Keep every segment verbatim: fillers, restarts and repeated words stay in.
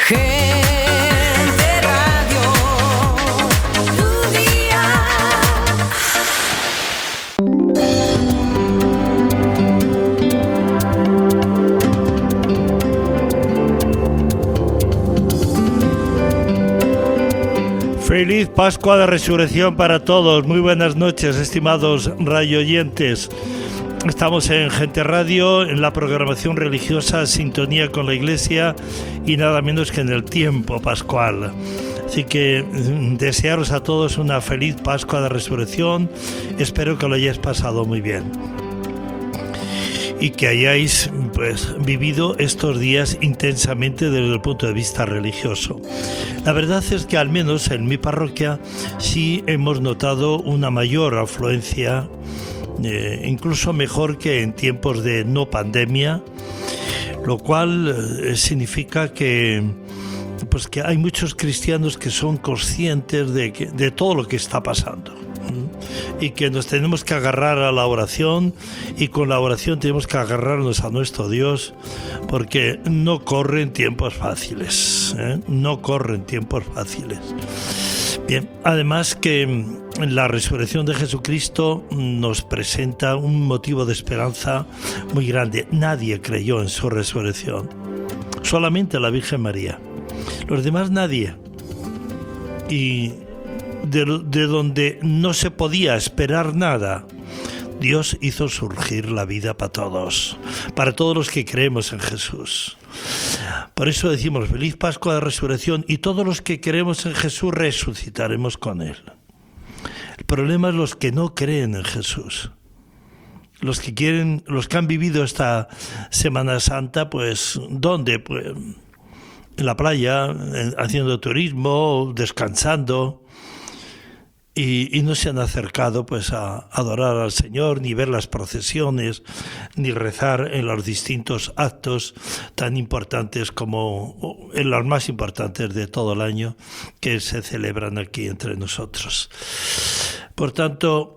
Gente Radio, tu día. Feliz Pascua de Resurrección para todos. Muy buenas noches, estimados radioyentes. Estamos en Gente Radio, en la programación religiosa, sintonía con la Iglesia y nada menos que en el tiempo pascual. Así que desearos a todos una feliz Pascua de Resurrección. Espero que lo hayáis pasado muy bien y que hayáis pues vivido estos días intensamente desde el punto de vista religioso. La verdad es que al menos en mi parroquia sí hemos notado una mayor afluencia, eh, incluso mejor que en tiempos de no pandemia, lo cual eh, significa que pues que hay muchos cristianos que son conscientes de, que, de todo lo que está pasando y que nos tenemos que agarrar a la oración, y con la oración tenemos que agarrarnos a nuestro Dios, porque no corren tiempos fáciles, ¿eh? no corren tiempos fáciles. Bien, además que la resurrección de Jesucristo nos presenta un motivo de esperanza muy grande. Nadie creyó en su resurrección, solamente la Virgen María. Los demás nadie. Y de, de donde no se podía esperar nada, Dios hizo surgir la vida para todos, para todos los que creemos en Jesús. Por eso decimos feliz Pascua de Resurrección, y todos los que creemos en Jesús resucitaremos con Él. El problema es los que no creen en Jesús. Los que quieren, los que han vivido esta Semana Santa, pues, ¿dónde? Pues en la playa, haciendo turismo, descansando, y, y no se han acercado pues a adorar al Señor, ni ver las procesiones, ni rezar en los distintos actos tan importantes como en los más importantes de todo el año que se celebran aquí entre nosotros. Por tanto,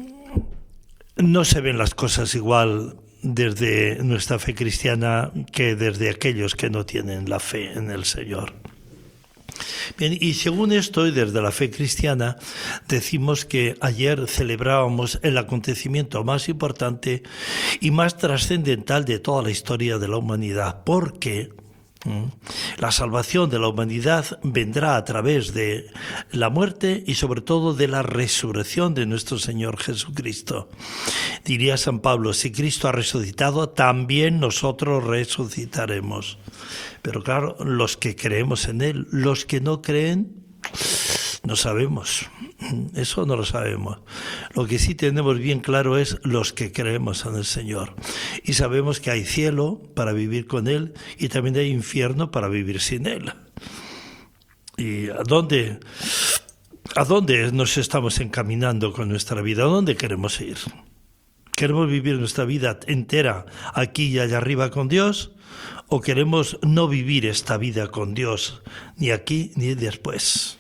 no se ven las cosas igual desde nuestra fe cristiana que desde aquellos que no tienen la fe en el Señor. Bien, y según esto, y desde la fe cristiana, decimos que ayer celebrábamos el acontecimiento más importante y más trascendental de toda la historia de la humanidad, porque la salvación de la humanidad vendrá a través de la muerte y sobre todo de la resurrección de nuestro Señor Jesucristo. Diría San Pablo, si Cristo ha resucitado, también nosotros resucitaremos. Pero claro, los que creemos en Él, los que no creen, no sabemos. Eso no lo sabemos. Lo que sí tenemos bien claro es los que creemos en el Señor. Y sabemos que hay cielo para vivir con Él y también hay infierno para vivir sin Él. ¿Y a dónde, a dónde nos estamos encaminando con nuestra vida? ¿A dónde queremos ir? ¿Queremos vivir nuestra vida entera aquí y allá arriba con Dios? ¿O queremos no vivir esta vida con Dios ni aquí ni después?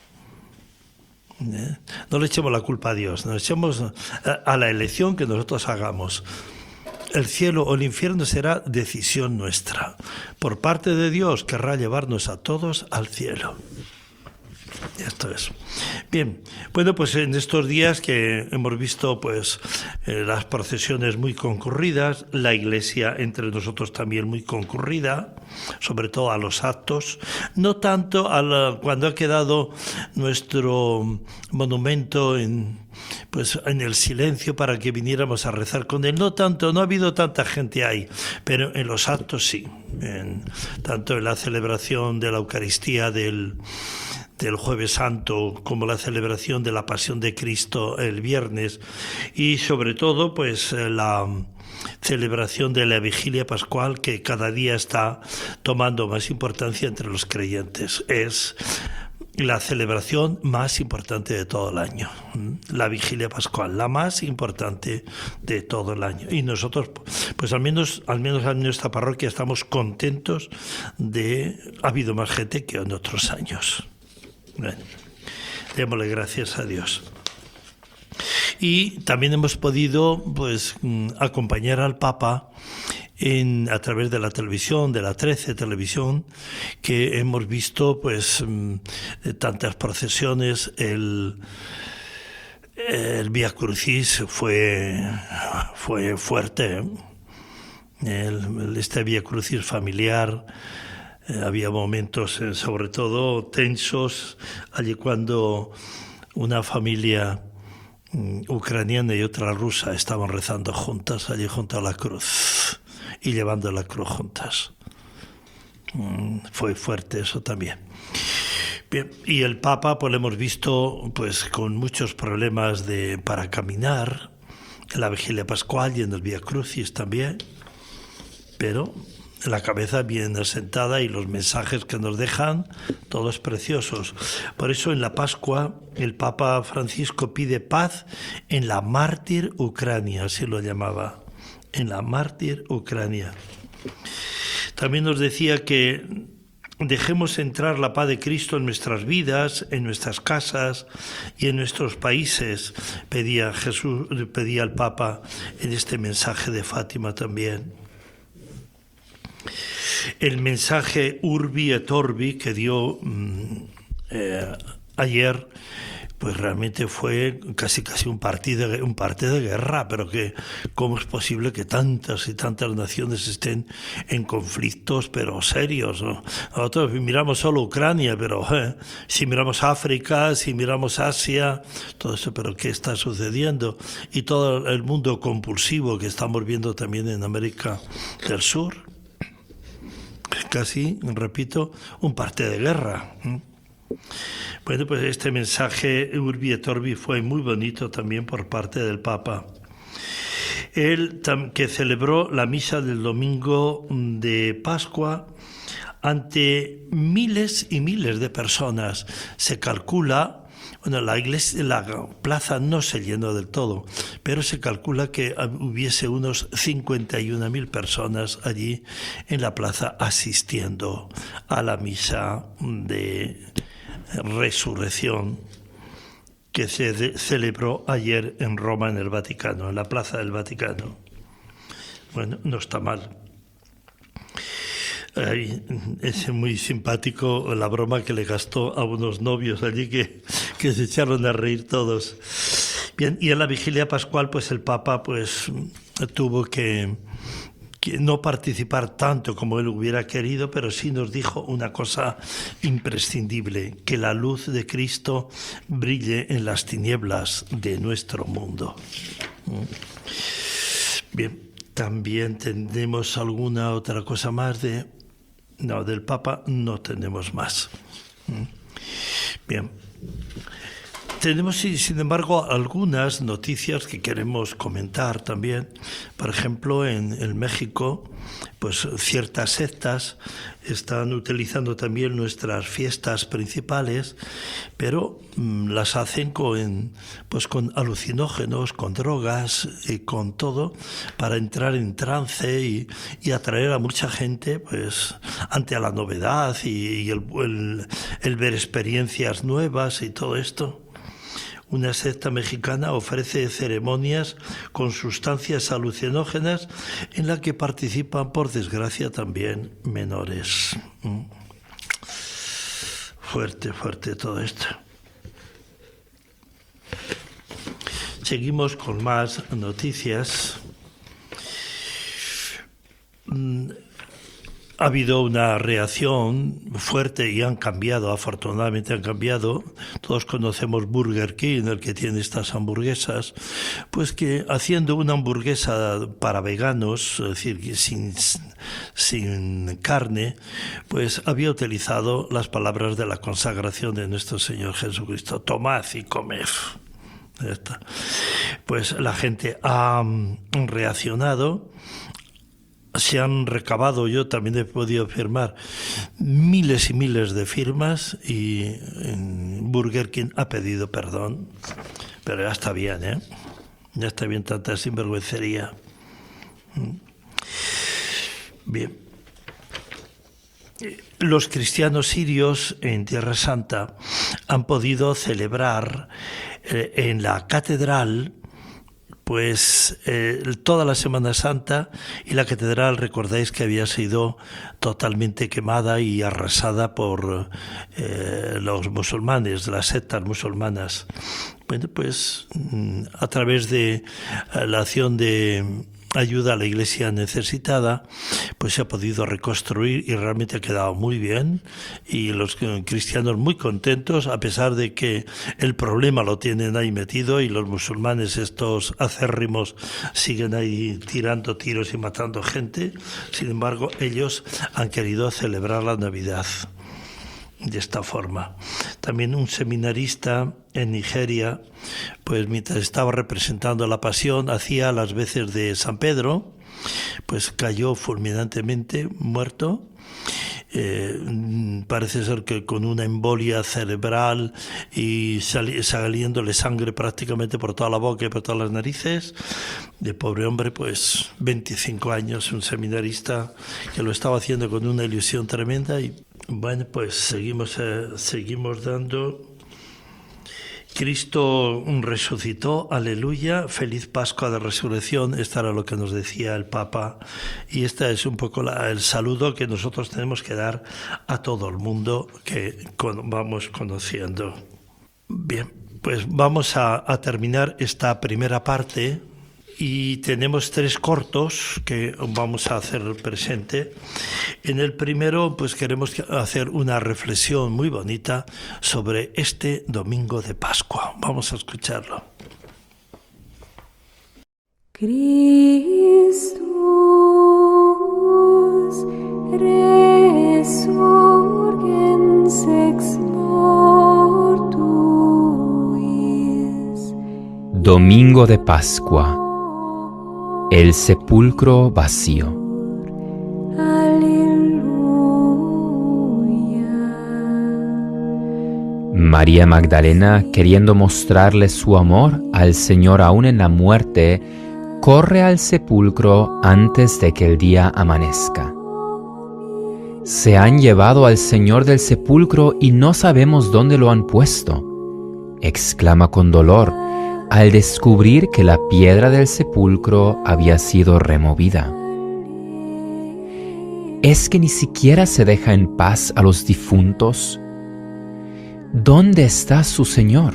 No le echemos la culpa a Dios, no le echemos a la elección que nosotros hagamos. El cielo o el infierno será decisión nuestra. Por parte de Dios querrá llevarnos a todos al cielo. Esto es. Bien, bueno, pues en estos días que hemos visto pues eh, las procesiones muy concurridas, la iglesia entre nosotros también muy concurrida, sobre todo a los actos, no tanto a la, cuando ha quedado nuestro monumento en, pues, en el silencio para que viniéramos a rezar con él, no tanto, no ha habido tanta gente ahí, pero en los actos sí, en, tanto en la celebración de la Eucaristía del del Jueves Santo, como la celebración de la Pasión de Cristo el viernes, y sobre todo pues la celebración de la Vigilia Pascual, que cada día está tomando más importancia entre los creyentes. Es la celebración más importante de todo el año, la Vigilia Pascual, la más importante de todo el año. Y nosotros, pues al menos, al menos en nuestra parroquia estamos contentos de, ha habido más gente que en otros años. Bueno, démosle gracias a Dios. Y también hemos podido pues acompañar al Papa en, a través de la televisión, de la trece televisión, que hemos visto pues tantas procesiones. El, el Vía Crucis fue, fue fuerte, ¿eh? el, este Vía Crucis familiar. Eh, había momentos, eh, sobre todo, tensos, allí cuando una familia mm, ucraniana y otra rusa estaban rezando juntas, allí junto a la cruz, y llevando la cruz juntas. Mm, fue fuerte eso también. Bien, y el Papa, pues lo hemos visto pues con muchos problemas de, para caminar, en la Vigilia Pascual y en el Vía Crucis también, pero la cabeza bien asentada y los mensajes que nos dejan, todos preciosos. Por eso en la Pascua el Papa Francisco pide paz en la mártir Ucrania, así lo llamaba, en la mártir Ucrania. También nos decía que dejemos entrar la paz de Cristo en nuestras vidas, en nuestras casas y en nuestros países, pedía Jesús, pedía el Papa en este mensaje de Fátima también. El mensaje Urbi et Orbi que dio eh, ayer, pues realmente fue casi casi un partido, un partido de guerra, pero que cómo es posible que tantas y tantas naciones estén en conflictos, pero serios, ¿no? Nosotros miramos solo Ucrania, pero eh, si miramos África, si miramos Asia, todo eso, pero ¿qué está sucediendo? Y todo el mundo compulsivo que estamos viendo también en América del Sur. Casi, repito, un parte de guerra. Bueno, pues este mensaje Urbi et Orbi fue muy bonito también por parte del Papa. Él que celebró la misa del domingo de Pascua ante miles y miles de personas. Se calcula, bueno, la iglesia, la plaza no se llenó del todo, pero se calcula que hubiese unos cincuenta y una mil personas allí en la plaza asistiendo a la misa de resurrección que se de, celebró ayer en Roma, en el Vaticano, en la Plaza del Vaticano. Bueno, no está mal. Ay, es muy simpático la broma que le gastó a unos novios allí que, que se echaron a reír todos. Bien, y en la Vigilia Pascual, pues el Papa pues tuvo que, que no participar tanto como él hubiera querido, pero sí nos dijo una cosa imprescindible, que la luz de Cristo brille en las tinieblas de nuestro mundo. Bien, también tenemos alguna otra cosa más de... No, del Papa no tenemos más. Bien. Tenemos, sin embargo, algunas noticias que queremos comentar también. Por ejemplo, en, en México, pues ciertas sectas están utilizando también nuestras fiestas principales, pero mmm, las hacen con, pues, con alucinógenos, con drogas y con todo, para entrar en trance y, y atraer a mucha gente pues, ante la novedad y, y el, el, el ver experiencias nuevas y todo esto. Una secta mexicana ofrece ceremonias con sustancias alucinógenas en la que participan, por desgracia, también menores. Fuerte, fuerte todo esto. Seguimos con más noticias. Ha habido una reacción fuerte y han cambiado, afortunadamente han cambiado. Todos conocemos Burger King, el que tiene estas hamburguesas, pues que haciendo una hamburguesa para veganos, es decir, sin, sin carne, pues había utilizado las palabras de la consagración de nuestro Señor Jesucristo: tomad y comed. Pues la gente ha reaccionado. Se han recabado, yo también he podido firmar miles y miles de firmas y Burger King ha pedido perdón, pero ya está bien, ¿eh? Ya está bien tanta sinvergüencería. Bien. Los cristianos sirios en Tierra Santa han podido celebrar eh, en la catedral pues eh, toda la Semana Santa, y la catedral, recordáis que había sido totalmente quemada y arrasada por eh, los musulmanes, las sectas musulmanas. Bueno, pues a través de la acción de ayuda a la iglesia necesitada, pues se ha podido reconstruir y realmente ha quedado muy bien, y los cristianos muy contentos, a pesar de que el problema lo tienen ahí metido y los musulmanes, estos acérrimos, siguen ahí tirando tiros y matando gente. Sin embargo, ellos han querido celebrar la Navidad de esta forma. También un seminarista en Nigeria, pues mientras estaba representando la Pasión, hacía las veces de San Pedro, pues cayó fulminantemente muerto. Eh, parece ser que con una embolia cerebral y sali- saliéndole sangre prácticamente por toda la boca y por todas las narices. De pobre hombre, pues veinticinco años, un seminarista que lo estaba haciendo con una ilusión tremenda. Y bueno, pues seguimos, eh, seguimos dando. Cristo resucitó, aleluya, feliz Pascua de Resurrección. Esto era lo que nos decía el Papa, y este es un poco la, el saludo que nosotros tenemos que dar a todo el mundo que con, vamos conociendo. Bien, pues vamos a, a terminar esta primera parte, y tenemos tres cortos que vamos a hacer presente. En el primero, pues queremos hacer una reflexión muy bonita sobre este domingo de Pascua. Vamos a escucharlo. Christus resurgens ex mortuis. Domingo de Pascua. El sepulcro vacío. Aleluya. María Magdalena, queriendo mostrarle su amor al Señor aún en la muerte, corre al sepulcro antes de que el día amanezca. Se han llevado al Señor del sepulcro y no sabemos dónde lo han puesto, exclama con dolor al descubrir que la piedra del sepulcro había sido removida. ¿Es que ni siquiera se deja en paz a los difuntos? ¿Dónde está su Señor?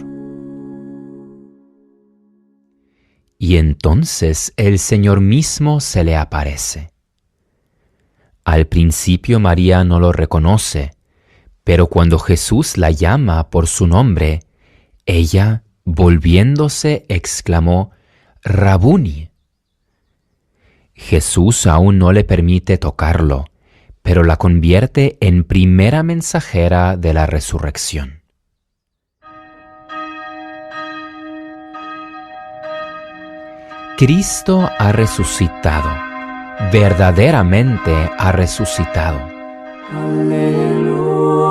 Y entonces el Señor mismo se le aparece. Al principio María no lo reconoce, pero cuando Jesús la llama por su nombre, ella, volviéndose, exclamó, «Rabuni». Jesús aún no le permite tocarlo, pero la convierte en primera mensajera de la resurrección. Cristo ha resucitado, verdaderamente ha resucitado. Aleluya.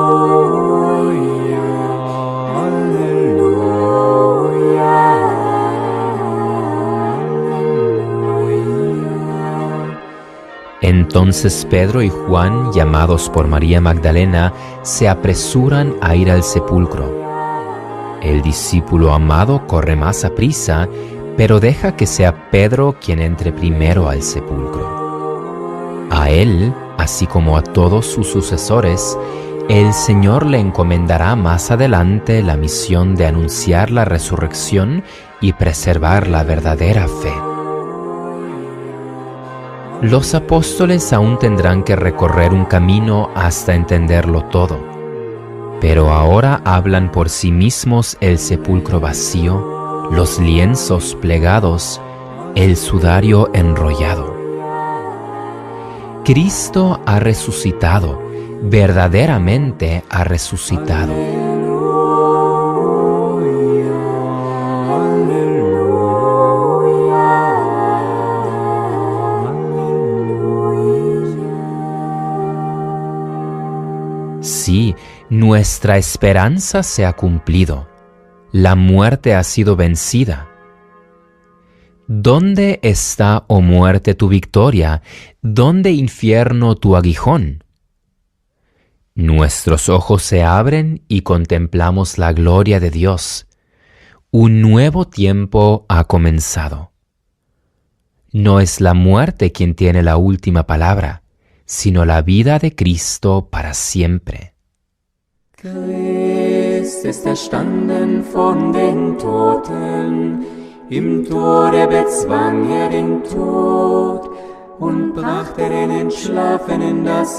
Entonces Pedro y Juan, llamados por María Magdalena, se apresuran a ir al sepulcro. El discípulo amado corre más aprisa, pero deja que sea Pedro quien entre primero al sepulcro. A él, así como a todos sus sucesores, el Señor le encomendará más adelante la misión de anunciar la resurrección y preservar la verdadera fe. Los apóstoles aún tendrán que recorrer un camino hasta entenderlo todo, pero ahora hablan por sí mismos el sepulcro vacío, los lienzos plegados, el sudario enrollado. Cristo ha resucitado, verdaderamente ha resucitado. Sí, nuestra esperanza se ha cumplido. La muerte ha sido vencida. ¿Dónde está, oh muerte, tu victoria? ¿Dónde, infierno, tu aguijón? Nuestros ojos se abren y contemplamos la gloria de Dios. Un nuevo tiempo ha comenzado. No es la muerte quien tiene la última palabra, sino la vida de Cristo para siempre. Christ ist erstanden von den Toten, im Tode bezwang er den Tod und brachte den Entschlafenen das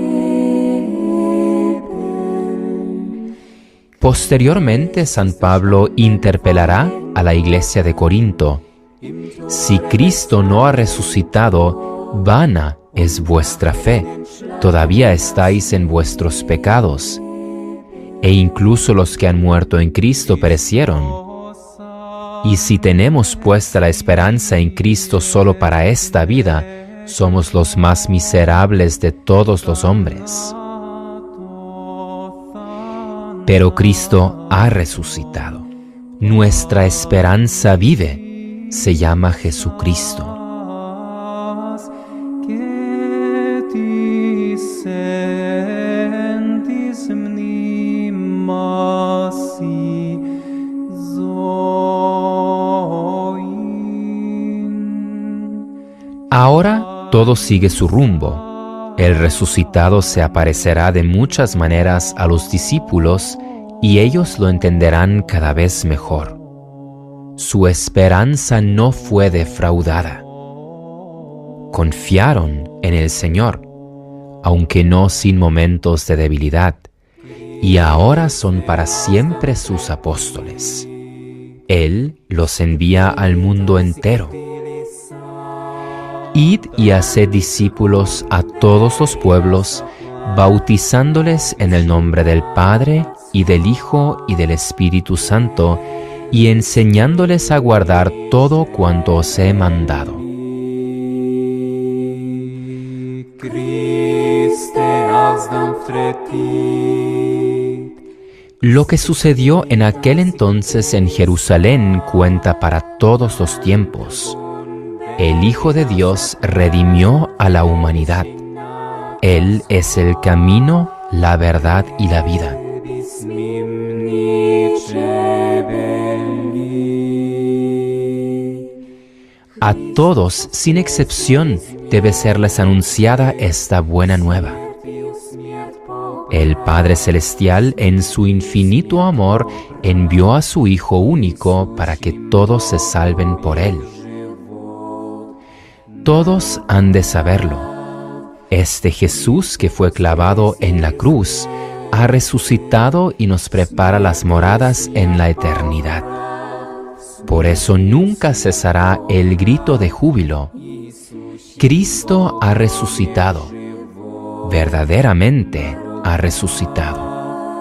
Leben. Posteriormente, San Pablo interpelará a la iglesia de Corinto: si Cristo no ha resucitado, vana es vuestra fe, todavía estáis en vuestros pecados. E incluso los que han muerto en Cristo perecieron. Y si tenemos puesta la esperanza en Cristo solo para esta vida, somos los más miserables de todos los hombres. Pero Cristo ha resucitado. Nuestra esperanza vive. Se llama Jesucristo. Ahora todo sigue su rumbo. El resucitado se aparecerá de muchas maneras a los discípulos y ellos lo entenderán cada vez mejor. Su esperanza no fue defraudada. Confiaron en el Señor, aunque no sin momentos de debilidad, y ahora son para siempre sus apóstoles. Él los envía al mundo entero. Id y haced discípulos a todos los pueblos, bautizándoles en el nombre del Padre, y del Hijo, y del Espíritu Santo, y enseñándoles a guardar todo cuanto os he mandado. Lo que sucedió en aquel entonces en Jerusalén cuenta para todos los tiempos. El Hijo de Dios redimió a la humanidad. Él es el camino, la verdad y la vida. A todos, sin excepción, debe serles anunciada esta buena nueva. El Padre Celestial, en su infinito amor, envió a su Hijo único para que todos se salven por Él. Todos han de saberlo. Este Jesús que fue clavado en la cruz ha resucitado y nos prepara las moradas en la eternidad. Por eso nunca cesará el grito de júbilo. Cristo ha resucitado. Verdaderamente ha resucitado.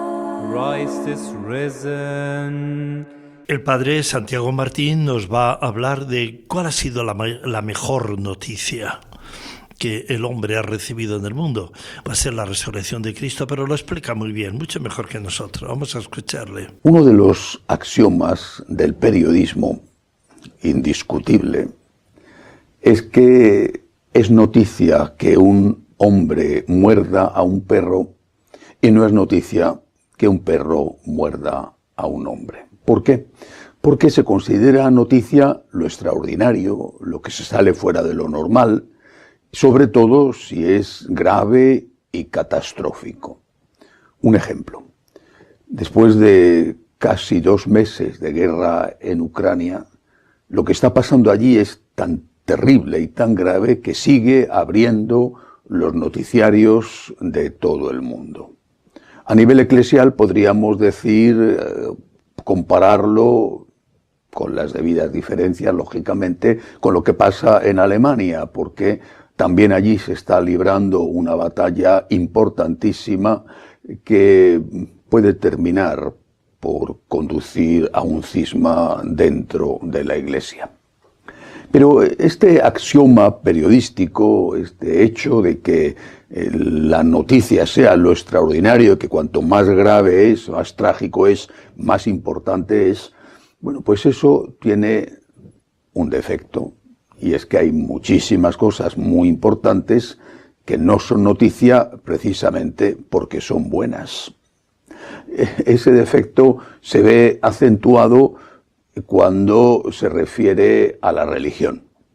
El padre Santiago Martín nos va a hablar de cuál ha sido la, la mejor noticia que el hombre ha recibido en el mundo. Va a ser la resurrección de Cristo, pero lo explica muy bien, mucho mejor que nosotros. Vamos a escucharle. Uno de los axiomas del periodismo, indiscutible, es que es noticia que un hombre muerda a un perro y no es noticia que un perro muerda a un hombre. ¿Por qué? Porque se considera noticia lo extraordinario, lo que se sale fuera de lo normal, sobre todo si es grave y catastrófico. Un ejemplo. Después de casi dos meses de guerra en Ucrania, lo que está pasando allí es tan terrible y tan grave que sigue abriendo los noticiarios de todo el mundo. A nivel eclesial podríamos decir, eh, compararlo con las debidas diferencias, lógicamente, con lo que pasa en Alemania, porque también allí se está librando una batalla importantísima que puede terminar por conducir a un cisma dentro de la Iglesia. Pero este axioma periodístico, este hecho de que la noticia sea lo extraordinario, que cuanto más grave es, más trágico es, más importante es, bueno, pues eso tiene un defecto, y es que hay muchísimas cosas muy importantes que no son noticia precisamente porque son buenas. Ese defecto se ve acentuado cuando se refiere a la religión.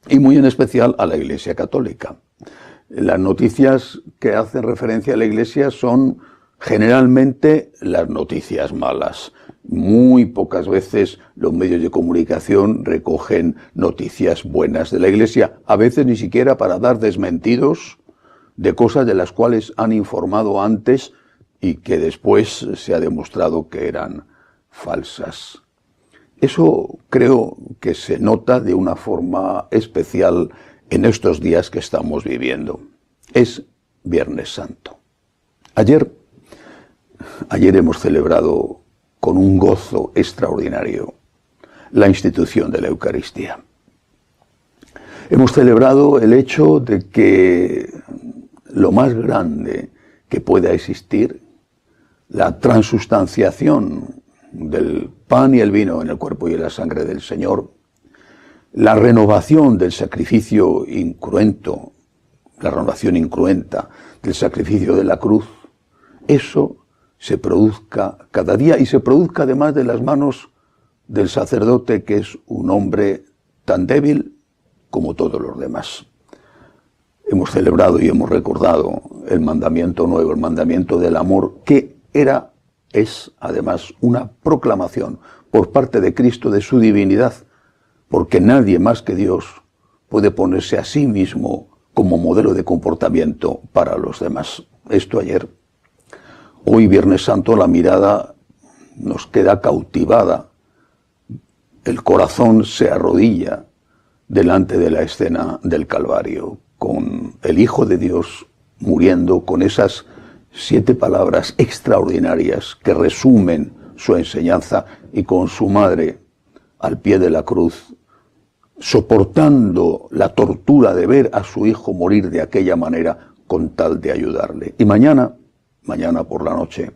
y muy en especial a la Iglesia Católica. Las noticias que hacen referencia a la Iglesia son generalmente las noticias malas. Muy pocas veces los medios de comunicación recogen noticias buenas de la Iglesia, a veces ni siquiera para dar desmentidos de cosas de las cuales han informado antes y que después se ha demostrado que eran falsas. Eso creo que se nota de una forma especial en estos días que estamos viviendo. Es Viernes Santo. Ayer, ayer hemos celebrado con un gozo extraordinario la institución de la Eucaristía. Hemos celebrado el hecho de que lo más grande que pueda existir, la transustanciación del pan y el vino en el cuerpo y en la sangre del Señor, la renovación del sacrificio incruento, la renovación incruenta del sacrificio de la cruz, eso se produzca cada día y se produzca además de las manos del sacerdote, que es un hombre tan débil como todos los demás. Hemos celebrado y hemos recordado el mandamiento nuevo, el mandamiento del amor, que era, es además una proclamación por parte de Cristo de su divinidad, porque nadie más que Dios puede ponerse a sí mismo como modelo de comportamiento para los demás. Esto ayer. Hoy, Viernes Santo, la mirada nos queda cautivada. El corazón se arrodilla delante de la escena del Calvario, con el Hijo de Dios muriendo, con esas siete palabras extraordinarias que resumen su enseñanza, y con su madre al pie de la cruz, soportando la tortura de ver a su hijo morir de aquella manera con tal de ayudarle. Y mañana, mañana por la noche,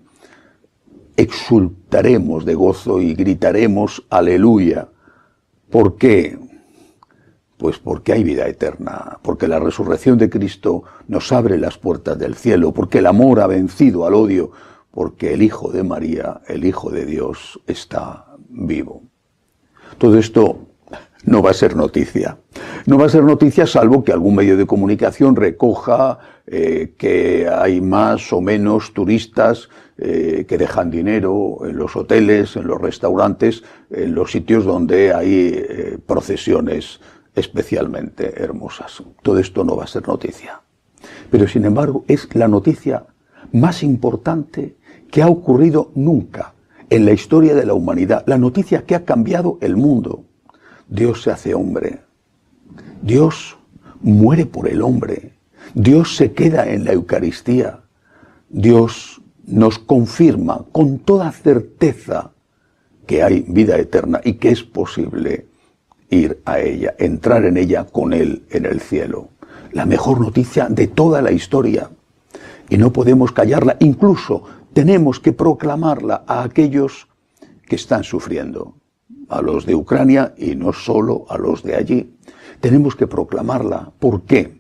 exultaremos de gozo y gritaremos aleluya. ¿Por qué? Pues porque hay vida eterna, porque la resurrección de Cristo nos abre las puertas del cielo, porque el amor ha vencido al odio, porque el Hijo de María, el Hijo de Dios, está vivo. Todo esto no va a ser noticia. No va a ser noticia salvo que algún medio de comunicación recoja eh, que hay más o menos turistas eh, que dejan dinero en los hoteles, en los restaurantes, en los sitios donde hay eh, procesiones especialmente hermosas. Todo esto no va a ser noticia. Pero sin embargo es la noticia más importante que ha ocurrido nunca en la historia de la humanidad, la noticia que ha cambiado el mundo. Dios se hace hombre, Dios muere por el hombre, Dios se queda en la Eucaristía, Dios nos confirma con toda certeza que hay vida eterna y que es posible ir a ella, entrar en ella con Él en el cielo. La mejor noticia de toda la historia. Y no podemos callarla, incluso tenemos que proclamarla a aquellos que están sufriendo, a los de Ucrania y no solo a los de allí. Tenemos que proclamarla. ¿Por qué?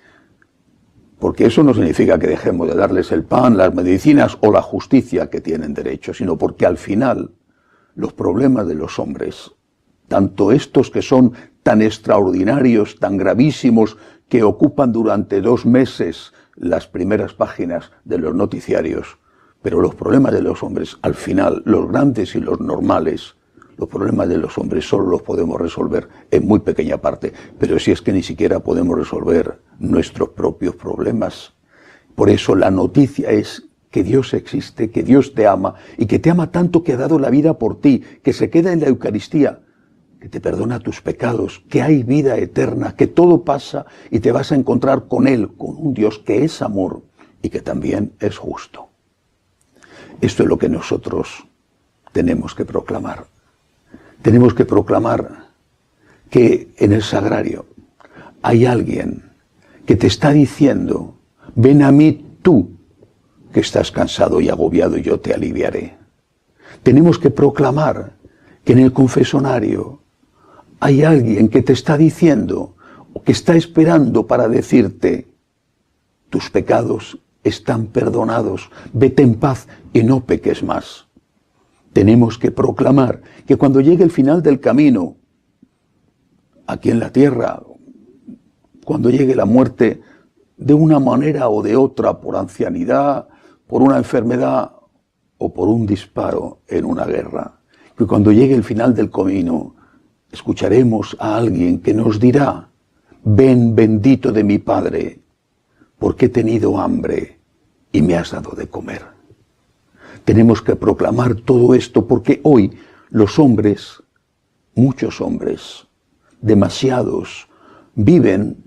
Porque eso no significa que dejemos de darles el pan, las medicinas o la justicia que tienen derecho, sino porque al final los problemas de los hombres, tanto estos que son tan extraordinarios, tan gravísimos, que ocupan durante dos meses las primeras páginas de los noticiarios, pero los problemas de los hombres, al final, los grandes y los normales, los problemas de los hombres solo los podemos resolver en muy pequeña parte, pero si es que ni siquiera podemos resolver nuestros propios problemas. Por eso la noticia es que Dios existe, que Dios te ama, y que te ama tanto que ha dado la vida por ti, que se queda en la Eucaristía, que te perdona tus pecados, que hay vida eterna, que todo pasa y te vas a encontrar con Él, con un Dios que es amor y que también es justo. Esto es lo que nosotros tenemos que proclamar. Tenemos que proclamar que en el sagrario hay alguien que te está diciendo: ven a mí tú, que estás cansado y agobiado, y yo te aliviaré. Tenemos que proclamar que en el confesonario hay alguien que te está diciendo, o que está esperando para decirte: tus pecados están perdonados, vete en paz y no peques más. Tenemos que proclamar que cuando llegue el final del camino, aquí en la tierra, cuando llegue la muerte, de una manera o de otra, por ancianidad, por una enfermedad o por un disparo en una guerra. Que cuando llegue el final del camino, escucharemos a alguien que nos dirá: ven, bendito de mi Padre, porque he tenido hambre y me has dado de comer. Tenemos que proclamar todo esto porque hoy los hombres, muchos hombres, demasiados, viven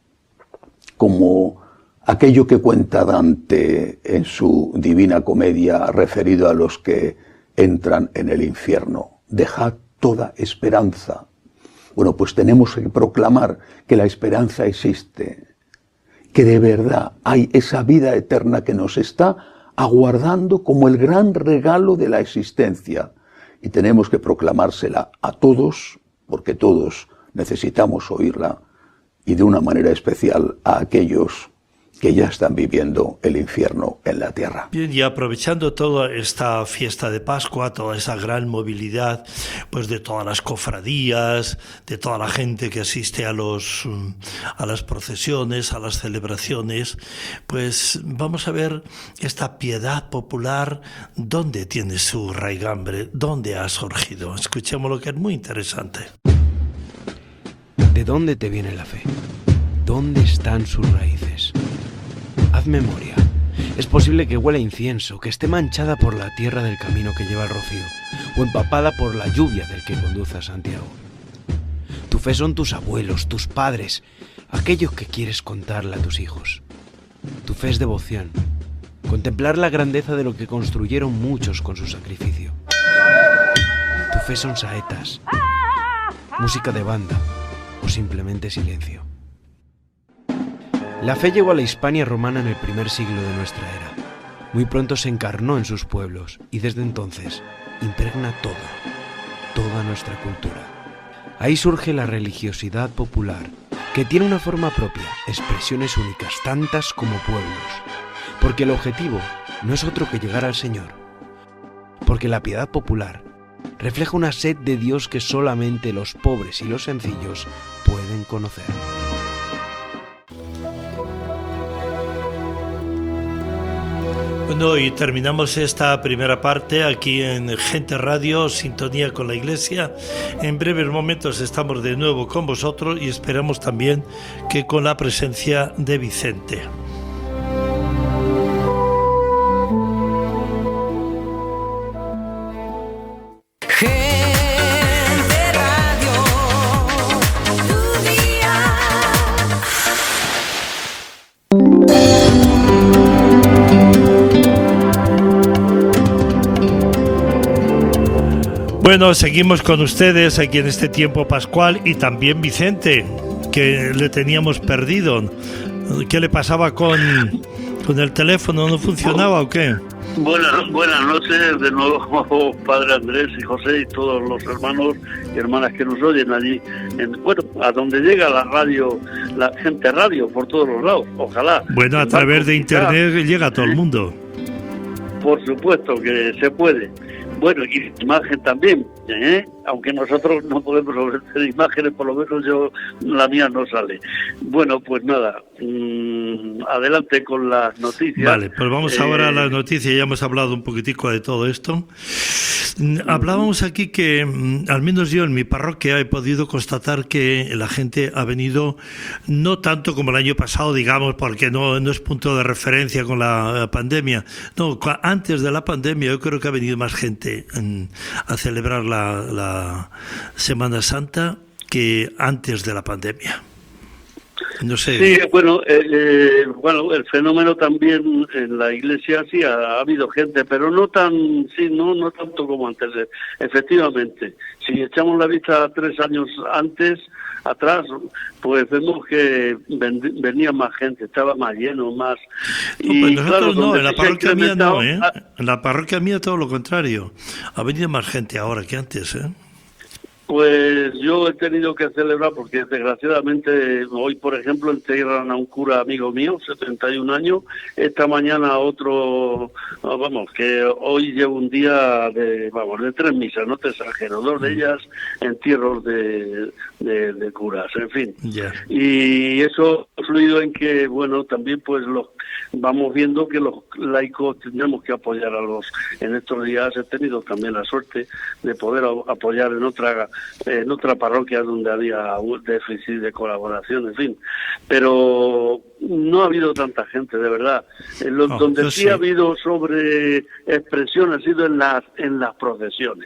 como aquello que cuenta Dante en su Divina Comedia referido a los que entran en el infierno. Dejad toda esperanza. Bueno, pues tenemos que proclamar que la esperanza existe, que de verdad hay esa vida eterna que nos está aguardando como el gran regalo de la existencia. Y tenemos que proclamársela a todos, porque todos necesitamos oírla, y de una manera especial a aquellos que ya están viviendo el infierno en la tierra. Bien, y aprovechando toda esta fiesta de Pascua, toda esa gran movilidad, pues de todas las cofradías, de toda la gente que asiste a los a las procesiones, a las celebraciones, pues vamos a ver esta piedad popular, dónde tiene su raigambre, dónde ha surgido. Escuchemos lo que es muy interesante. ¿De dónde te viene la fe? ¿Dónde están sus raíces? Haz memoria. Es posible que huela incienso, que esté manchada por la tierra del camino que lleva el rocío, o empapada por la lluvia del que conduce a Santiago. Tu fe son tus abuelos, tus padres, aquellos que quieres contarle a tus hijos. Tu fe es devoción, contemplar la grandeza de lo que construyeron muchos con su sacrificio. Tu fe son saetas, música de banda o simplemente silencio. La fe llegó a la Hispania romana en el primer siglo de nuestra era. Muy pronto se encarnó en sus pueblos y desde entonces impregna todo, toda nuestra cultura. Ahí surge la religiosidad popular, que tiene una forma propia, expresiones únicas, tantas como pueblos. Porque el objetivo no es otro que llegar al Señor. Porque la piedad popular refleja una sed de Dios que solamente los pobres y los sencillos pueden conocer. Bueno, y terminamos esta primera parte aquí en Gente Radio, Sintonía con la Iglesia. En breves momentos estamos de nuevo con vosotros y esperamos también que con la presencia de Vicente. Gente Radio, tu día. Bueno, seguimos con ustedes aquí en este tiempo pascual y también Vicente, que le teníamos perdido. ¿Qué le pasaba con, con el teléfono? ¿No funcionaba o qué? Buenas, buenas noches de nuevo, Padre Andrés y José y todos los hermanos y hermanas que nos oyen allí. En, bueno, a donde llega la radio, la Gente Radio, por todos los lados, ojalá. Bueno, a través de internet llega a todo el mundo. Por supuesto que se puede. Bueno, y imagen también, ¿eh? Aunque nosotros no podemos ofrecer imágenes, por lo menos yo, la mía no sale. Bueno, pues nada, mmm, adelante con las noticias. Vale, pues vamos eh... ahora a las noticias, ya hemos hablado un poquitico de todo esto. Hablábamos aquí que, al menos yo en mi parroquia, he podido constatar que la gente ha venido, no tanto como el año pasado, digamos, porque no, no es punto de referencia con la pandemia. No, antes de la pandemia yo creo que ha venido más gente a celebrar la, la Semana Santa que antes de la pandemia. No sé. Sí, bueno, eh, eh, bueno, el fenómeno también en la iglesia sí ha, ha habido gente, pero no tan, sí, no, no tanto como antes. Efectivamente, si echamos la vista tres años antes, atrás, pues vemos que ven, venía más gente, estaba más lleno, más. No, y pues nosotros claro, no, en la parroquia mía no, ¿eh? A... En la parroquia mía todo lo contrario. Ha venido más gente ahora que antes, ¿eh? Pues yo he tenido que celebrar porque desgraciadamente hoy, por ejemplo, entierran a un cura amigo mío, setenta y un años, esta mañana otro, vamos, que hoy llevo un día de, vamos, de tres misas, no te exagero, dos de ellas entierros de, de, de curas, en fin. Yeah. Y eso ha influido en que, bueno, también pues los vamos viendo que los laicos tendremos que apoyar a los, en estos días he tenido también la suerte de poder apoyar en otra en otra parroquia donde había un déficit de colaboración, en fin, pero no ha habido tanta gente, de verdad. En lo, oh, donde sí, sí ha habido sobre expresión ha sido en las en las procesiones.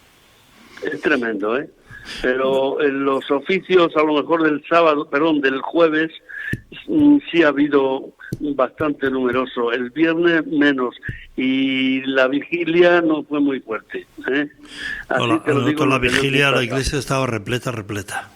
Es tremendo, ¿eh? Pero en los oficios, a lo mejor del sábado, perdón, del jueves, sí ha habido bastante numeroso. El viernes menos. Y la vigilia no fue muy fuerte. ¿eh? Así Hola, te lo digo, la lo que vigilia, no la iglesia estaba repleta, repleta.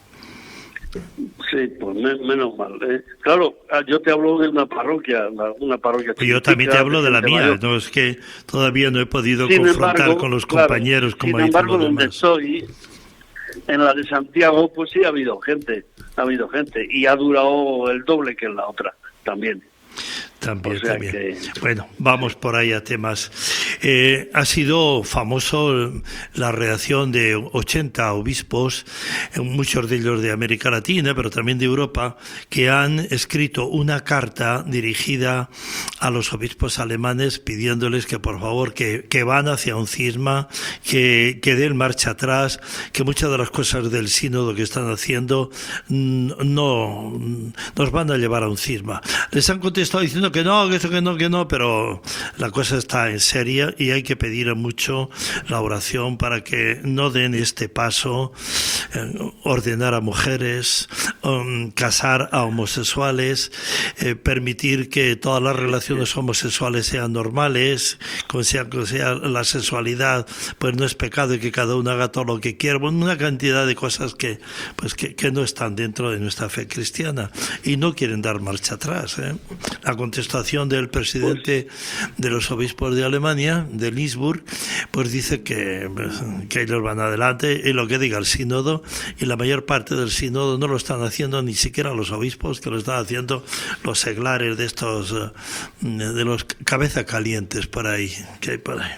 Sí, pues me, menos mal. ¿eh? Claro, yo te hablo de una parroquia, una parroquia. Y yo también te hablo de la mía, mayor. no es que todavía no he podido Sin confrontar embargo, con los claro, compañeros como sin dicen embargo, los donde demás. estoy, en la de Santiago, pues sí ha habido gente, ha habido gente, y ha durado el doble que en la otra, también. También, O sea también. que- Bueno, vamos por ahí a temas. Eh, ha sido famoso la reacción de ochenta obispos, eh, muchos de ellos de América Latina, pero también de Europa, que han escrito una carta dirigida a los obispos alemanes pidiéndoles que por favor que, que van hacia un cisma, que, que den marcha atrás, que muchas de las cosas del sínodo que están haciendo mm, no nos van a llevar a un cisma. Les han contestado diciendo que no, que eso, que no, que no, pero la cosa está en seria y hay que pedir mucho la oración para que no den este paso, eh, ordenar a mujeres, um, casar a homosexuales, eh, permitir que todas las relaciones homosexuales sean normales, como sea, como sea la sexualidad, pues no es pecado y que cada uno haga todo lo que quiera. Bueno, una cantidad de cosas que, pues que, que no están dentro de nuestra fe cristiana y no quieren dar marcha atrás. ¿eh? La contestación del presidente de los obispos de Alemania, de Innsbruck, pues dice que, que ellos van adelante y lo que diga el sínodo, y la mayor parte del sínodo no lo están haciendo ni siquiera los obispos, que lo están haciendo los seglares de estos, de los cabeza calientes por ahí, que hay por ahí.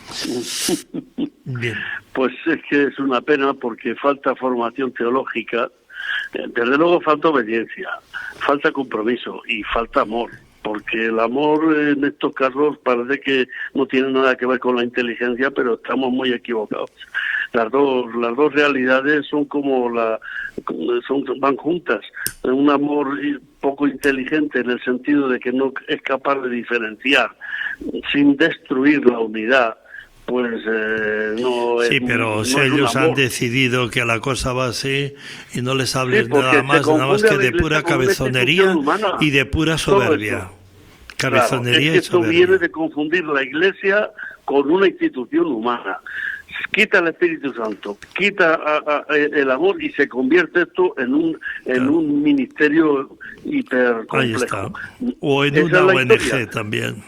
Bien. Pues es que es una pena porque falta formación teológica, desde luego falta obediencia, falta compromiso y falta amor, porque el amor en estos casos parece que no tiene nada que ver con la inteligencia, pero estamos muy equivocados. Las dos las dos realidades son como la son van juntas. Un amor poco inteligente en el sentido de que no es capaz de diferenciar sin destruir la unidad, pues eh, no es. Sí, pero no si es un ellos han amor. decidido que la cosa va así y no les hables Sí, porque nada se más, nada más confunde que a la de Iglesia pura con una cabezonería institución humana. y de pura Todo soberbia. eso. Cabezonería Claro, es que y esto soberbia. viene de confundir la Iglesia con una institución humana. Quita el Espíritu Santo, quita a, a, el amor y se convierte esto en un en Claro. un ministerio hiper Ahí complejo. está. O en Esa una es la O N G historia. también.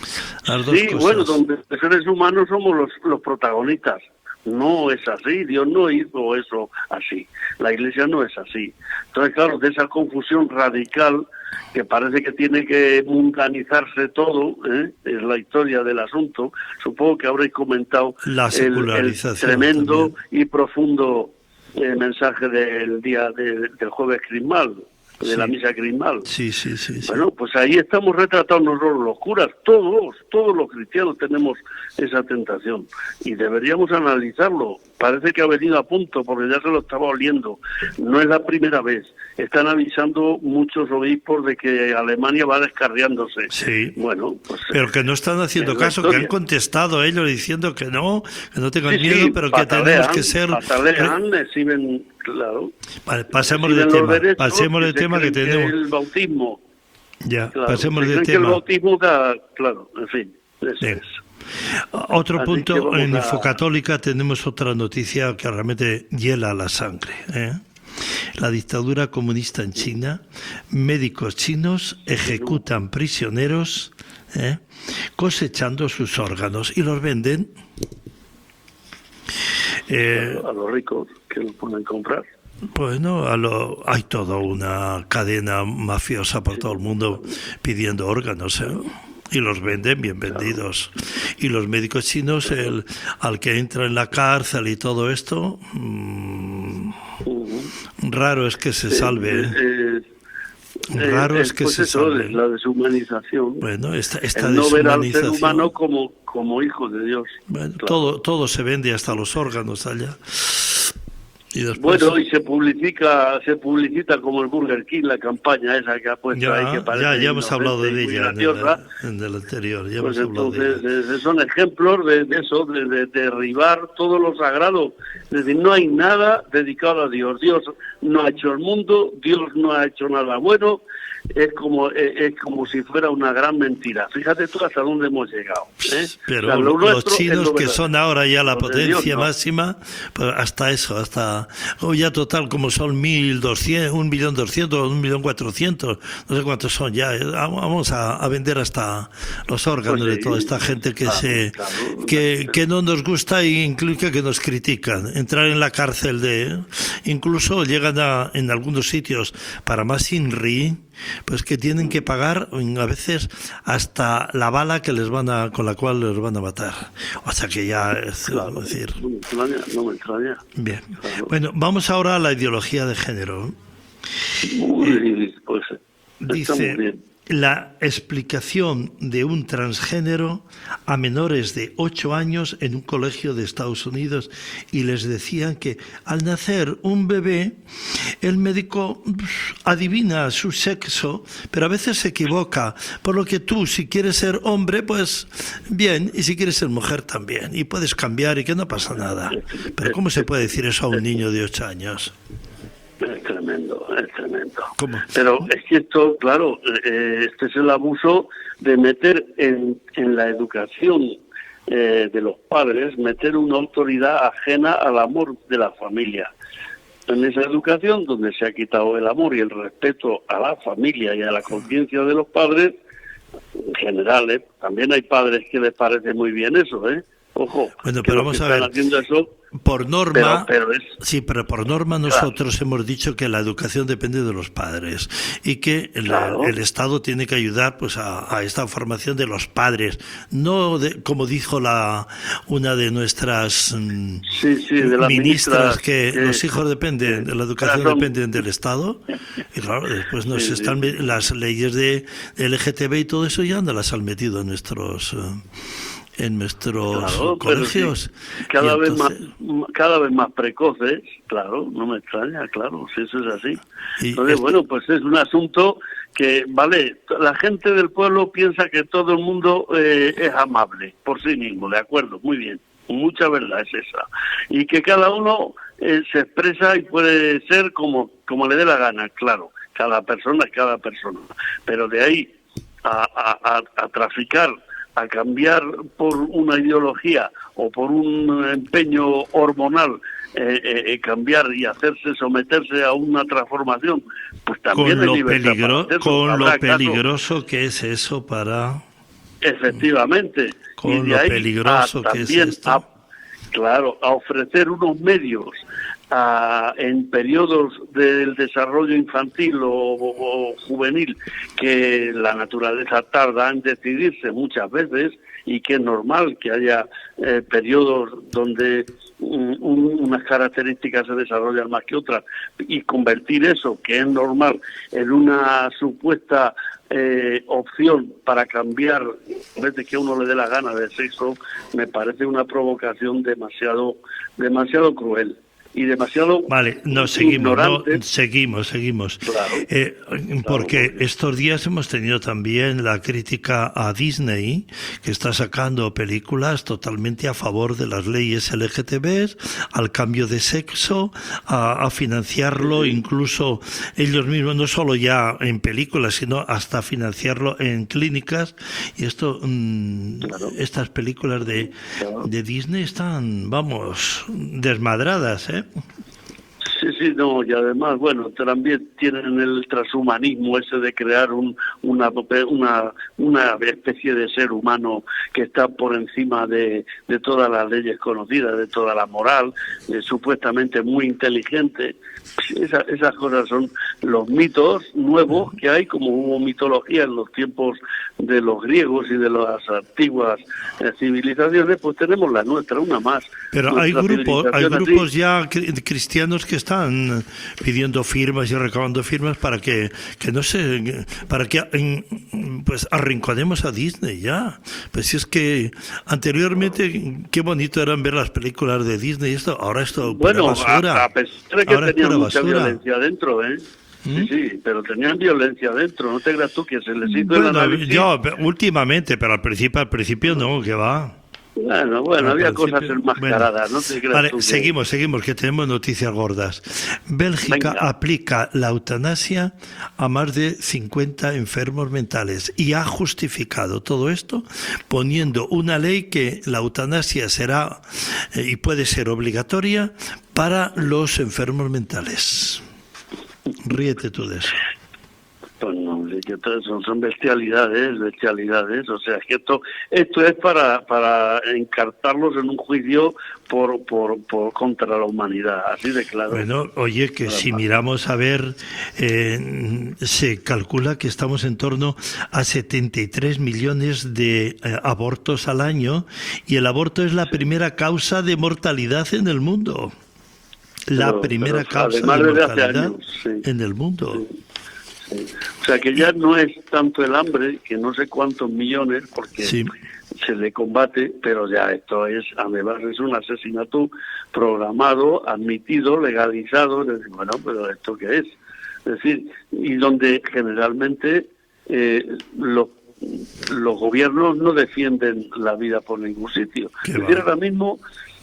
Las dos Sí, cosas. bueno, donde los seres humanos somos los, los protagonistas. No es así, Dios no hizo eso así. La Iglesia no es así. Entonces, claro, de esa confusión radical que parece que tiene que mundanizarse todo, ¿eh? Es la historia del asunto. Supongo que habréis comentado La el, el secularización tremendo también. y profundo eh, mensaje del día de- del jueves crismal, de Sí. la misa crismal. Sí, sí, sí. sí. Bueno, pues ahí estamos retratados nosotros los curas, todos, todos los cristianos tenemos esa tentación y deberíamos analizarlo. Parece que ha venido a punto porque ya se lo estaba oliendo. No es la primera vez. Están avisando muchos obispos de que Alemania va descarriándose. Sí. Bueno, pues... Pero que no están haciendo es la caso, que historia. han contestado ellos diciendo que no, que no tengan Sí, miedo, sí, pero que patalean, tenemos que ser... patalean, exhiben, claro. Vale, pasemos de exhiben los tema, derechos, pasemos de se tema que creen tenemos... el bautismo... Ya, Claro, pasemos se de creen que el tema. bautismo da... Claro, en fin, eso Bien. es. Otro Así punto, que vamos en a- Infocatólica tenemos otra noticia que realmente hiela la sangre. ¿eh? La dictadura comunista en China, médicos chinos ejecutan prisioneros ¿eh? cosechando sus órganos y los venden. Eh, A los ricos. que lo pueden comprar. Bueno, a lo, hay toda una cadena mafiosa por todo el mundo pidiendo órganos, ¿eh? Y los venden bien vendidos. Y los médicos chinos, el al que entra en la cárcel y todo esto, mmm, uh-huh. raro es que se eh, salve. Eh, raro eh, es que pues se eso, salve. La deshumanización. Bueno, esta, esta el no ver al deshumanización. ser humano como, como hijo de Dios. Bueno, claro. todo, todo se vende, hasta los órganos allá. Y después, bueno, y se publica, se publicita como el Burger King, la campaña esa que ha puesto ya, ahí, que parece ya, ya hemos hablado de muy ella en el, en el anterior. Ya pues hemos hablado entonces de ella. eh, son ejemplos de, de eso, de, de, de derribar todo lo sagrado. Es decir, no hay nada dedicado a Dios. Dios no ha hecho el mundo, Dios no ha hecho nada bueno. Es como es, es como si fuera una gran mentira. Fíjate tú hasta dónde hemos llegado, ¿eh? Pero O sea, lo los nuestro es chinos, lo que verdadero. son ahora ya la Los de potencia Dios, no. máxima, pues hasta eso, hasta oh, ya total, como son mil doscientos, un millón doscientos, un millón cuatrocientos, no sé cuántos son ya. eh, Vamos a, a vender hasta los órganos Pues sí, de toda esta gente que claro, se claro, que, claro. que no nos gusta e implica que nos critican. Entrar en la cárcel de, incluso llegan a en algunos sitios para más INRI, pues que tienen que pagar a veces hasta la bala que les van a, con la cual les van a matar. O sea que ya es, Claro, es decir. no me extraña, no me extraña. Bien. Claro. Bueno, vamos ahora a la ideología de género. Uy, pues está Dice, muy bien. la explicación de un transgénero a menores de ocho años en un colegio de Estados Unidos, y les decían que al nacer un bebé, el médico pff, adivina su sexo, pero a veces se equivoca, por lo que tú, si quieres ser hombre, pues bien, y si quieres ser mujer también, y puedes cambiar y que no pasa nada. Pero ¿cómo se puede decir eso a un niño de ocho años? Es tremendo, es tremendo. ¿Cómo? Pero es que esto, claro, eh, este es el abuso de meter en, en la educación eh, de los padres, meter una autoridad ajena al amor de la familia. En esa educación donde se ha quitado el amor y el respeto a la familia y a la conciencia de los padres, en general, ¿eh? También hay padres que les parece muy bien eso, ¿eh? Ojo, Bueno, que pero los vamos que a están ver. haciendo eso, Por norma, pero, pero es... sí, pero por norma nosotros hemos dicho que la educación depende de los padres y que el, Claro. el Estado tiene que ayudar pues a, a esta formación de los padres, no de, como dijo la una de nuestras mm, Sí, sí, de las ministras, ministras, que eh, los hijos dependen, de la educación razón. dependen del Estado, y claro, después nos Sí, sí. están las leyes de L G T B y todo eso ya no las han metido en nuestros... eh, en nuestros Claro, pero colegios. sí, cada Y vez entonces- más cada vez más precoces, claro, no me extraña, claro, si eso es así. Y Entonces, esto- bueno, pues es un asunto que, vale, la gente del pueblo piensa que todo el mundo eh, es amable por sí mismo, de acuerdo, muy bien, mucha verdad es esa. Y que cada uno eh, se expresa y puede ser como, como le dé la gana, claro, cada persona es cada persona. Pero de ahí a, a, a, a traficar, a cambiar por una ideología o por un empeño hormonal, eh, eh, eh, cambiar y hacerse, someterse a una transformación, pues también con hay lo, libertad peligro, para hacerlo. con lo Habrá casos, peligroso que es eso para... efectivamente, Con y de lo ahí peligroso a que es también esto. a, claro, a ofrecer unos medios a, en periodos del desarrollo infantil o, o- o juvenil que la naturaleza tarda en decidirse muchas veces, y que es normal que haya eh, periodos donde un- un- unas características se desarrollan más que otras, y convertir eso, que es normal, en una supuesta eh, opción para cambiar, a veces que a uno le dé la gana de sexo, me parece una provocación demasiado, demasiado cruel y demasiado Vale, no, seguimos, no, ignorante. seguimos, seguimos. Claro. Eh, porque Claro. estos días hemos tenido también la crítica a Disney, que está sacando películas totalmente a favor de las leyes L G T B, al cambio de sexo, a, a financiarlo, incluso ellos mismos, no solo ya en películas, sino hasta financiarlo en clínicas. Y esto, mm, Claro. estas películas de, Claro. de Disney están, vamos, desmadradas, ¿eh? Sí, sí, no, y además, bueno, también tienen el transhumanismo ese de crear un, una, una, una especie de ser humano que está por encima de, de todas las leyes conocidas, de toda la moral, eh, supuestamente muy inteligente. Esa, esas cosas son los mitos nuevos que hay, como hubo mitología en los tiempos de los griegos y de las antiguas eh, civilizaciones, pues tenemos la nuestra, una más. Pero hay Nuestra grupos, hay civilización grupos así. ya cri- cristianos que están pidiendo firmas y recabando firmas para que, que no se, para que en- pues arrinconemos a Disney ya. Pues si es que anteriormente qué bonito eran ver las películas de Disney y esto, ahora esto pura Bueno, basura. a, a pesar de que Ahora es tenían pura mucha basura. violencia dentro, ¿eh? ¿Mm? Sí, sí, pero tenían violencia dentro, no te creas tú que se les hizo el Bueno, análisis. yo últimamente, pero al principio, al principio no, que va. Bueno, bueno, Al había principio- cosas enmascaradas, no te creas Vale, tú que- seguimos, seguimos, que tenemos noticias gordas. Bélgica Venga. aplica la eutanasia a más de cincuenta enfermos mentales y ha justificado todo esto poniendo una ley que la eutanasia será eh, y puede ser obligatoria para los enfermos mentales. Ríete tú de eso. Pues no, es que todo son, son bestialidades, bestialidades, o sea, es que esto esto es para para encartarlos en un juicio por por, por contra la humanidad, así de claro. Bueno, oye, que si miramos a ver, eh, se calcula que estamos en torno a setenta y tres millones de eh, abortos al año y el aborto es la primera causa de mortalidad en el mundo. La Pero- primera pero causa además de desde hace mortalidad años, sí. en el mundo. Sí. O sea, que ya no es tanto el hambre, que no sé cuántos millones, porque Sí. se le combate, pero ya esto es, además es un asesinato programado, admitido, legalizado. Es decir, bueno, pero ¿esto qué es? Es decir, y donde generalmente eh, los, los gobiernos no defienden la vida por ningún sitio. Qué Es decir, va. ahora mismo...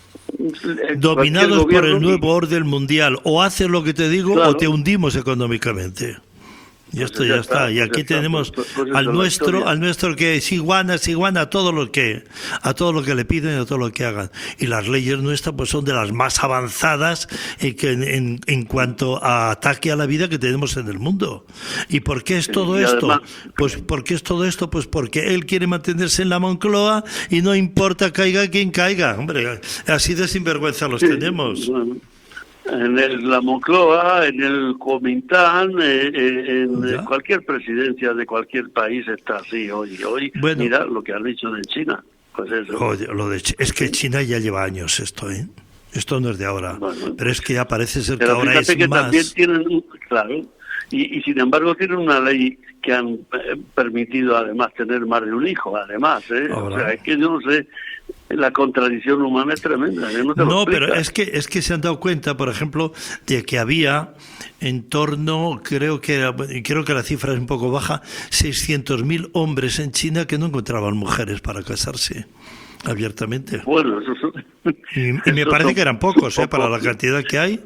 eh, Dominados cualquier por el gobierno- nuevo orden mundial, o haces lo que te digo Claro. o te hundimos económicamente. Y esto Pues ya ya está. está, Y pues aquí ya está, tenemos pues- pues eso al es la nuestro, historia. al nuestro que es iguana, es iguana a todo lo que, a todo lo que le piden y a todo lo que hagan. Y las leyes nuestras pues son de las más avanzadas en, que en, en, en cuanto a ataque a la vida que tenemos en el mundo. ¿Y por qué es Sí, todo y esto? además- Pues ¿por qué es todo esto? Pues porque él quiere mantenerse en la Moncloa y no importa caiga quien caiga. Hombre, así de sinvergüenza los Sí, tenemos. bueno, en el, la Moncloa, en el Comintán, eh, eh, en Ya. eh, cualquier presidencia de cualquier país está así hoy. Hoy, Bueno. mira lo que han dicho de China. Pues eso. Joder, lo de Chi- es que China ya lleva años esto, ¿eh? Esto no es de ahora. Bueno. Pero es que ya parece ser que Pero ahora fíjate es que más. también tienen, un- claro, y, y sin embargo tienen una ley que han eh, permitido además tener más de un hijo, además, ¿eh? Ahora. O sea, es que yo no sé, la contradicción humana es tremenda. ¿eh? No, te lo No, pero explicas. es que es que se han dado cuenta, por ejemplo, de que había en torno, creo que era- creo que la cifra es un poco baja, seiscientos mil hombres en China que no encontraban mujeres para casarse abiertamente. Bueno, eso son- Y, y me eso parece son- que eran pocos, son ¿eh? Para la pocos. cantidad que hay.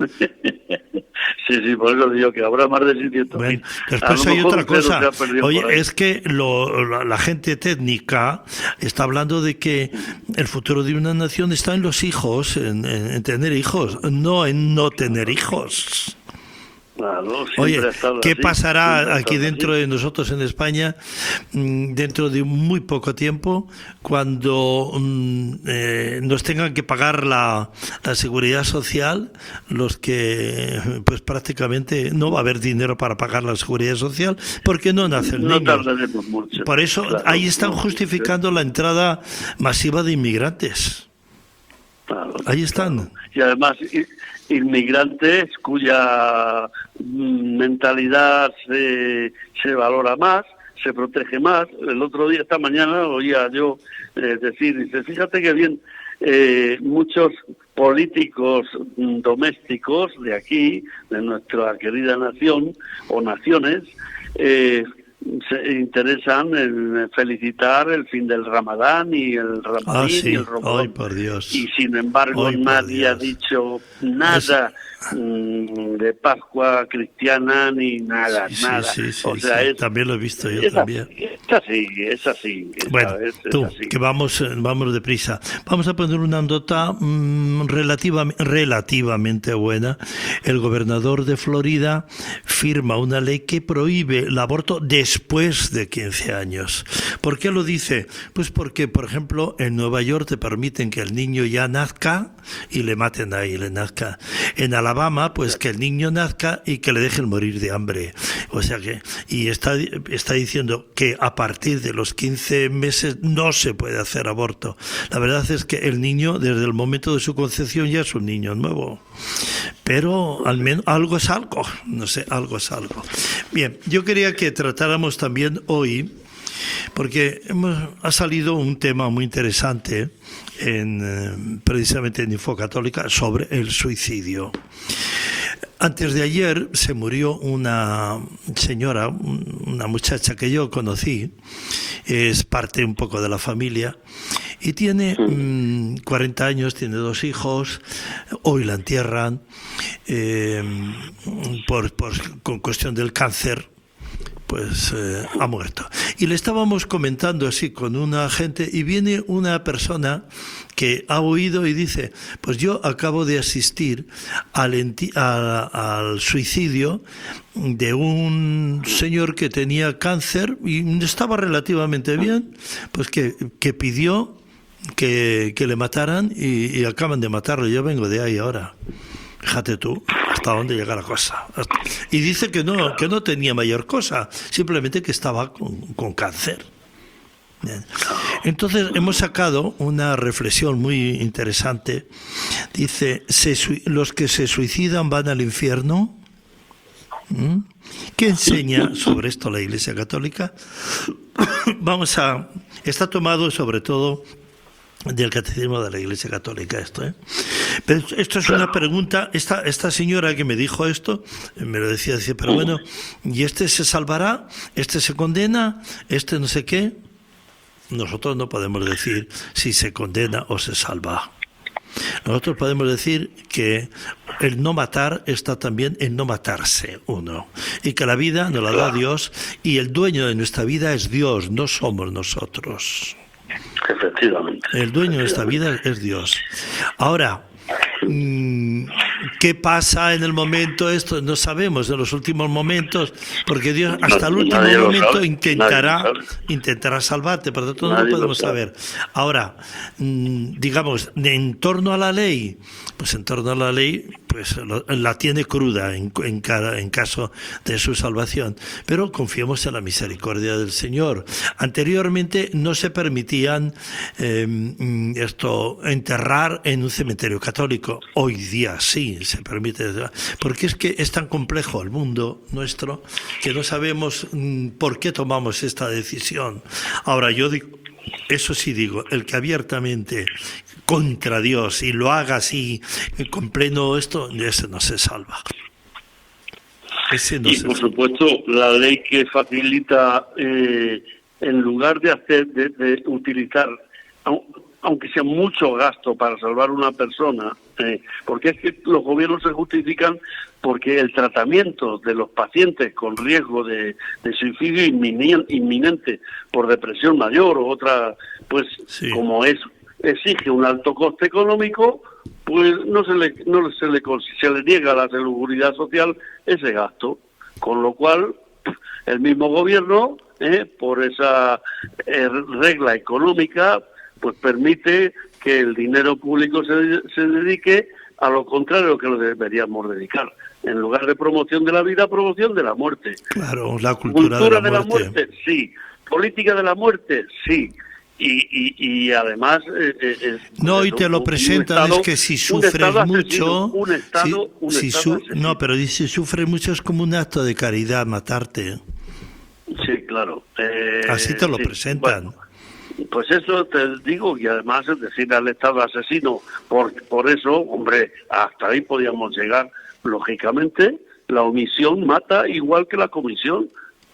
Sí, sí, por eso digo que habrá más de seiscientos mil. Bueno, después hay otra cosa. Oye, es es que lo- la, la gente técnica está hablando de que el futuro de una nación está en los hijos, en, en- en tener hijos, no en no tener hijos. Claro, siempre Oye, ha estado ¿qué así, pasará siempre ha aquí estado dentro así. de nosotros en España mm, dentro de muy poco tiempo cuando mm, eh, nos tengan que pagar la, la seguridad social, los que pues prácticamente no va a haber dinero para pagar la seguridad social porque no nacen No niños? tardaremos mucho. Por eso Claro, ahí están no, justificando la entrada masiva de inmigrantes. claro, Ahí están. claro. Y además i- inmigrantes cuya mm, mentalidad se, se valora más, se protege más. El otro día, esta mañana, oía yo eh, decir, dice, fíjate que bien, eh, muchos políticos mm, domésticos de aquí, de nuestra querida nación o naciones, eh, se interesan en felicitar el fin del Ramadán y el Ramadín Ah, sí. y el Ramadan. Ay, por Dios. Y sin embargo Ay, por nadie ha Dios. dicho nada mm, de Pascua cristiana ni nada, Sí, sí, nada. sí, sí, o sea, sí. es, También lo he visto yo es también. así, es así, es así. Bueno, ¿sabes? Es tú, así. que vamos, eh, vamos deprisa. Vamos a poner una nota mmm, relativa, relativamente buena. El gobernador de Florida firma una ley que prohíbe el aborto después de quince años. ¿Por qué lo dice? Pues porque, por ejemplo, en Nueva York te permiten que el niño ya nazca y le maten ahí, le nazca. En Alabama, pues que el niño nazca y que le dejen morir de hambre. O sea que, y está, está diciendo que a partir de los quince meses no se puede hacer aborto. La verdad es que el niño, desde el momento de su concepción, ya es un niño nuevo. Pero al menos algo es algo, no sé, algo es algo. Bien, yo quería que tratáramos también hoy, porque hemos, ha salido un tema muy interesante en, eh, precisamente en Infocatólica sobre el suicidio. Antes de ayer se murió una señora, una muchacha que yo conocí, es parte un poco de la familia, y tiene mmm, cuarenta años, tiene dos hijos, hoy la entierran eh, por, por, con cuestión del cáncer. Pues eh, ha muerto. Y le estábamos comentando así con una gente y viene una persona que ha oído y dice, pues yo acabo de asistir al, enti- a, al suicidio de un señor que tenía cáncer y estaba relativamente bien, pues que, que pidió que, que le mataran y, y acaban de matarlo. Yo vengo de ahí ahora. Fíjate tú hasta dónde llega la cosa. Y dice que no, que no tenía mayor cosa, simplemente que estaba con, con cáncer. Bien. Entonces hemos sacado una reflexión muy interesante. Dice, se, los que se suicidan van al infierno. ¿Mm? ¿Qué enseña sobre esto la Iglesia Católica? Vamos a... Está tomado sobre todo del Catecismo de la Iglesia Católica esto, ¿eh? Pero esto es una pregunta, esta, esta señora que me dijo esto, me lo decía, decía, pero bueno, ¿y este se salvará? ¿Este se condena? ¿Este no sé qué? Nosotros no podemos decir si se condena o se salva. Nosotros podemos decir que el no matar está también en no matarse uno, y que la vida nos la da Dios, y el dueño de nuestra vida es Dios, no somos nosotros. Efectivamente. El dueño de esta vida es Dios. Ahora, ¿qué pasa en el momento esto? No sabemos, en los últimos momentos, porque Dios hasta el último momento intentará intentará salvarte, por lo tanto no lo podemos saber. Ahora, digamos, en torno a la ley, pues en torno a la ley, pues la tiene cruda en, en, cada, en caso de su salvación, pero confiemos en la misericordia del Señor. Anteriormente no se permitían eh, esto enterrar en un cementerio católico. Hoy día sí se permite, porque es que es tan complejo el mundo nuestro que no sabemos mm, por qué tomamos esta decisión. Ahora yo digo, eso sí digo, el que abiertamente contra Dios y lo haga así con pleno esto, ese no se salva. Ese no y se por salva. supuesto la ley que facilita eh, en lugar de hacer de, de utilizar aunque sea mucho gasto para salvar una persona, eh, porque es que los gobiernos se justifican porque el tratamiento de los pacientes con riesgo de, de suicidio inminente, inminente por depresión mayor o otra, pues sí, como es exige un alto coste económico, pues no se le no se le se le niega a la seguridad social ese gasto, con lo cual el mismo gobierno, eh, por esa eh, regla económica, pues permite que el dinero público se, se dedique a lo contrario que lo deberíamos dedicar. En lugar de promoción de la vida, promoción de la muerte. Claro, la cultura, cultura de, la, de muerte. la muerte, sí. Política de la muerte, sí. Y, y, y además... Eh, eh, no, y te lo presentan, estado, es que si sufres mucho... Un estado, si, un si estado su, no, pero si sufres mucho es como un acto de caridad matarte. Sí, claro. Eh, Así te lo sí, presentan. Bueno, pues eso te digo, y además es decir al Estado asesino, por, por eso, hombre, hasta ahí podíamos llegar. Lógicamente, la omisión mata igual que la comisión.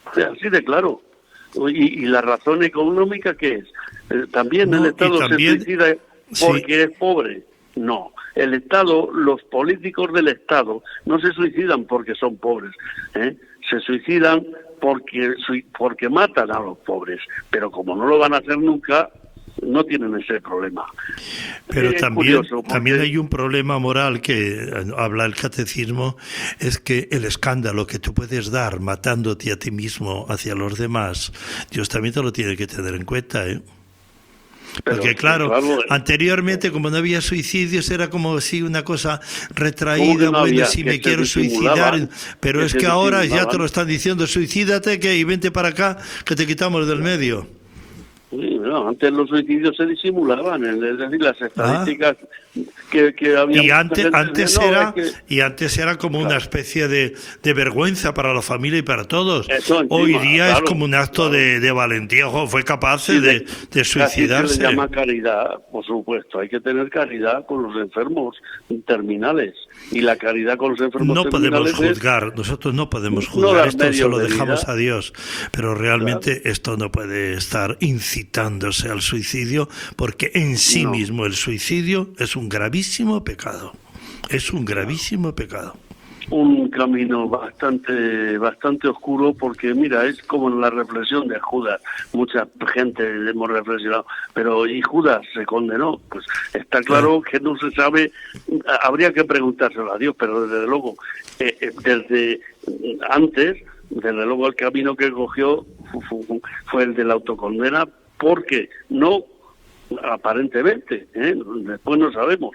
Así de claro. Y, y la razón económica, ¿qué es? Eh, también No, el y Estado también- se suicida porque sí. es pobre. No, el Estado, los políticos del Estado no se suicidan porque son pobres, ¿eh? Se suicidan porque sui- porque matan a los pobres, pero como no lo van a hacer nunca, no tienen ese problema. Pero Es también, curioso, porque- también hay un problema moral que eh, habla el catecismo, es que el escándalo que tú puedes dar matándote a ti mismo hacia los demás, Dios también te lo tiene que tener en cuenta, ¿eh? Pero, Porque claro, claro, anteriormente como no había suicidios era como así una cosa ¿Cómo retraída, que no bueno, había? si Que me se quiero disimulaban, suicidar, pero que es se que ahora ya disimulaban. te lo están diciendo, suicídate que y vente para acá que te quitamos del medio. Sí, no, antes los suicidios se disimulaban, es decir, las estadísticas que, que había. Ah. Y mucha antes, gente antes decía, no, era es que- y antes era como una Claro. especie de, de vergüenza para la familia y para todos. Eso encima, Hoy día claro, es como un acto claro. de, de valentía. Ojo, fue capaz Sí, de, de casi suicidarse. se le llama caridad, por supuesto. Hay que tener caridad con los enfermos terminales. Y la caridad con los enfermos No podemos terminales es- juzgar, nosotros no podemos no juzgar, dar esto se medios lo de dejamos vida. a Dios, pero realmente esto no puede estar incitándose al suicidio, porque en sí No. mismo el suicidio es un gravísimo pecado, es un gravísimo pecado. un camino bastante bastante oscuro, porque mira, es como en la reflexión de Judas. Mucha gente hemos reflexionado, pero ¿y Judas se condenó? Pues está claro que no se sabe, habría que preguntárselo a Dios, pero desde luego, eh, eh, desde antes, desde luego el camino que cogió fu- fu- fue el de la autocondena, porque no, aparentemente, ¿eh? Después no sabemos,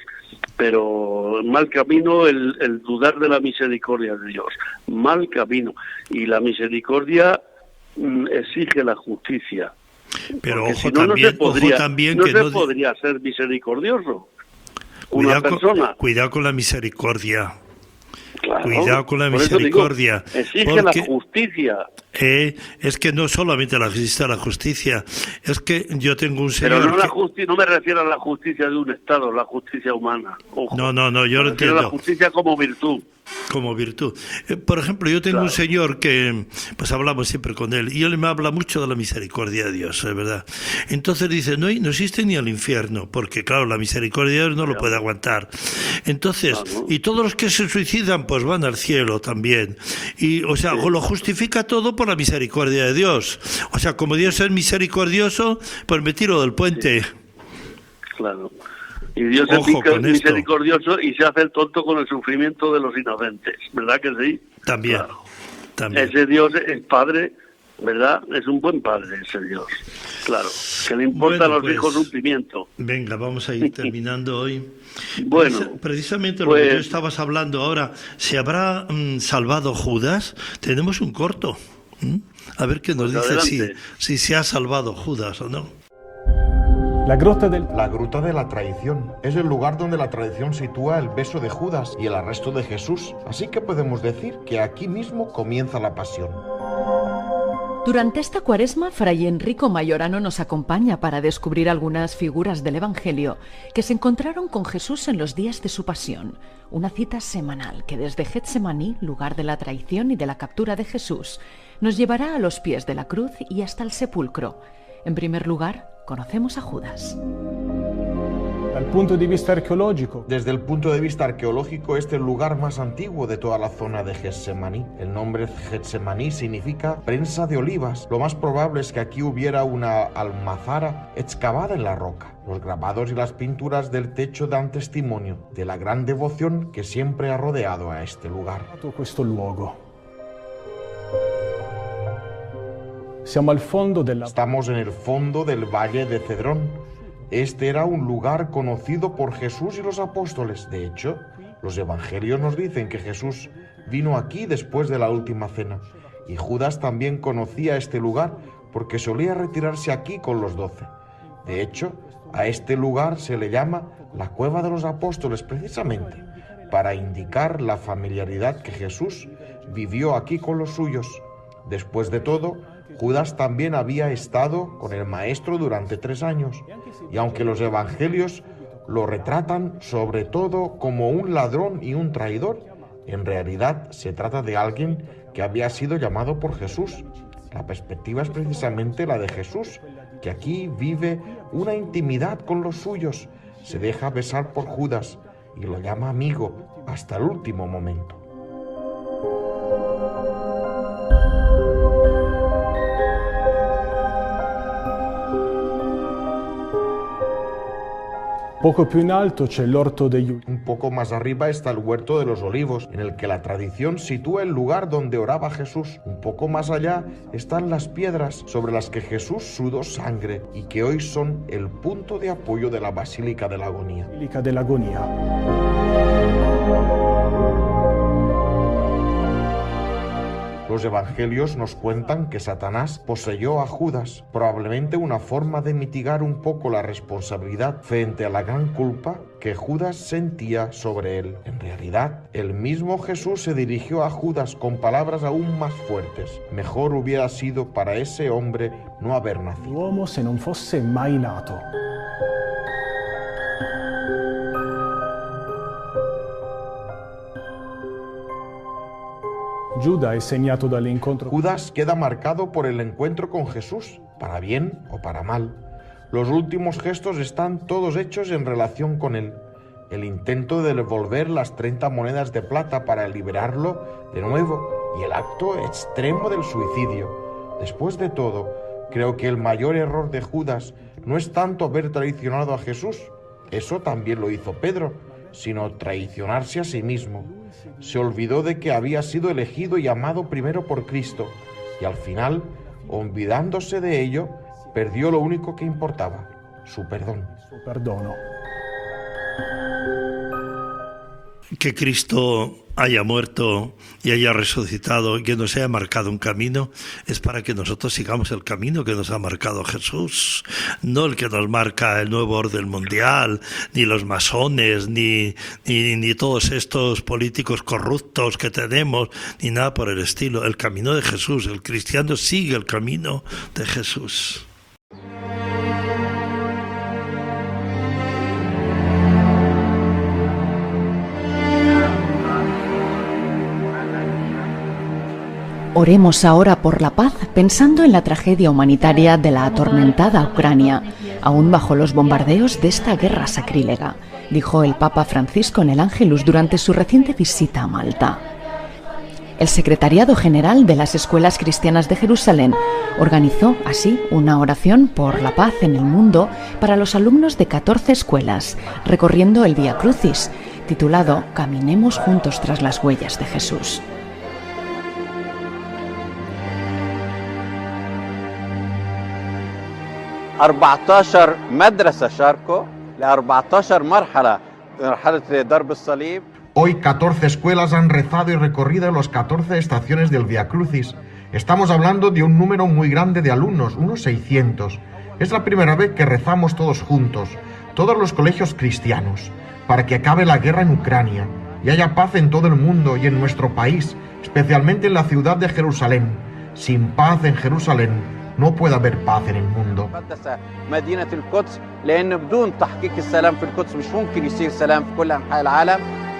pero mal camino el, el dudar de la misericordia de Dios, mal camino, y la misericordia mm, exige la justicia, Pero porque ojo si no, no también, se podría, ojo también no que se no... podría ser misericordioso una Cuidado con, persona. cuidado con la misericordia. Claro, Cuidado con la por eso digo, misericordia, exige porque- la justicia. Eh, es que no solamente la existe la justicia, es que yo tengo un Pero señor no, la que- justi- no me refiero a la justicia de un Estado, la justicia humana. Ojo. No, no, no, yo me lo refiero a la entiendo. justicia como virtud. como virtud. Eh, por ejemplo, yo tengo Claro. un señor que, pues hablamos siempre con él, y él me habla mucho de la misericordia de Dios, es verdad. Entonces dice, no, hay- no existe ni el infierno, porque claro, la misericordia de Dios no lo puede aguantar. Entonces, Claro. y todos los que se suicidan, pues van al cielo también. Y, o sea, lo justifica todo por la misericordia de Dios. O sea, como Dios es misericordioso, pues me tiro del puente. Claro. Y Dios Ojo es mica- con esto. misericordioso y se hace el tonto con el sufrimiento de los inocentes. ¿Verdad que sí? También, Claro. también. Ese Dios es padre, ¿verdad? Es un buen padre ese Dios. Claro. Que le importa Bueno, a los pues, hijos un pimiento. Venga, vamos a ir terminando hoy. Bueno, Precisa- precisamente lo pues- que tú estabas hablando ahora, ¿se habrá mm, salvado Judas? Tenemos un corto. ¿m? A ver qué nos Pues dice si, adelante. si se ha salvado Judas o no. La Gruta del... La Gruta de la Traición es el lugar donde la tradición sitúa el beso de Judas y el arresto de Jesús, así que podemos decir que aquí mismo comienza la pasión. Durante esta cuaresma, Fray Enrico Mayorano nos acompaña para descubrir algunas figuras del Evangelio que se encontraron con Jesús en los días de su pasión. Una cita semanal que desde Getsemaní, lugar de la traición y de la captura de Jesús, nos llevará a los pies de la cruz y hasta el sepulcro. En primer lugar, conocemos a Judas. Dal punto di vista archeologico, Desde el punto de vista arqueológico, este es el lugar más antiguo de toda la zona de Getsemaní. El nombre Getsemaní significa prensa de olivas. Lo más probable es que aquí hubiera una almazara excavada en la roca. Los grabados y las pinturas del techo dan testimonio de la gran devoción que siempre ha rodeado a este lugar. questo luogo. Siamo al fondo della... Estamos en el fondo del valle de Cedrón. Este era un lugar conocido por Jesús y los apóstoles. De hecho, los evangelios nos dicen que Jesús vino aquí después de la última cena. Y Judas también conocía este lugar porque solía retirarse aquí con los doce. De hecho, a este lugar se le llama la Cueva de los Apóstoles precisamente para indicar la familiaridad que Jesús vivió aquí con los suyos. Después de todo, Judas también había estado con el Maestro durante tres años, y aunque los evangelios lo retratan sobre todo como un ladrón y un traidor, en realidad se trata de alguien que había sido llamado por Jesús. La perspectiva es precisamente la de Jesús, que aquí vive una intimidad con los suyos, se deja besar por Judas y lo llama amigo hasta el último momento. Poco più in alto c'è l'orto degli ulivi. Un poco más arriba está el huerto de los olivos, en el que la tradición sitúa el lugar donde oraba Jesús. Un poco más allá están las piedras sobre las que Jesús sudó sangre y que hoy son el punto de apoyo de la Basílica de la Agonía. Basilica dell'Agonia. Los evangelios nos cuentan que Satanás poseyó a Judas, probablemente una forma de mitigar un poco la responsabilidad frente a la gran culpa que Judas sentía sobre él. En realidad, el mismo Jesús se dirigió a Judas con palabras aún más fuertes. Mejor hubiera sido para ese hombre no haber nacido. L'uomo se non fosse mai nato. Giuda es segnato dall'incontro. Judas queda marcado por el encuentro con Jesús, para bien o para mal. Los últimos gestos están todos hechos en relación con él. El intento de devolver las treinta monedas de plata para liberarlo de nuevo y el acto extremo del suicidio. Después de todo, creo que el mayor error de Judas no es tanto haber traicionado a Jesús, eso también lo hizo Pedro, sino traicionarse a sí mismo. Se olvidó de que había sido elegido y amado primero por Cristo, y al final, olvidándose de ello, perdió lo único que importaba, su perdón. Su perdono. Que Cristo haya muerto y haya resucitado y que nos haya marcado un camino es para que nosotros sigamos el camino que nos ha marcado Jesús, no el que nos marca el nuevo orden mundial, ni los masones, ni, ni, ni todos estos políticos corruptos que tenemos, ni nada por el estilo. El camino de Jesús, el cristiano sigue el camino de Jesús. Oremos ahora por la paz pensando en la tragedia humanitaria de la atormentada Ucrania, aún bajo los bombardeos de esta guerra sacrílega, dijo el Papa Francisco en el Ángelus durante su reciente visita a Malta. El Secretariado General de las Escuelas Cristianas de Jerusalén organizó así una oración por la paz en el mundo para los alumnos de catorce escuelas, recorriendo el Vía Crucis, titulado Caminemos juntos tras las huellas de Jesús. أربعة عشر مدرسة شاركوا ل أربعة عشر مرحلة مرحلة ضرب الصليب. Hoy catorce escuelas han rezado y recorrido las catorce estaciones del Vía Crucis. Estamos hablando de un número muy grande de alumnos, unos seiscientos. Es la primera vez que rezamos todos juntos, todos los colegios cristianos, para que acabe la guerra en Ucrania y haya paz en todo el mundo y en nuestro país, especialmente en la ciudad de Jerusalén. Sin paz en Jerusalén no puede haber paz en el mundo. مدينة القدس لأن بدون تحقيق السلام في القدس مش ممكن يصير سلام في كل أنحاء العالم.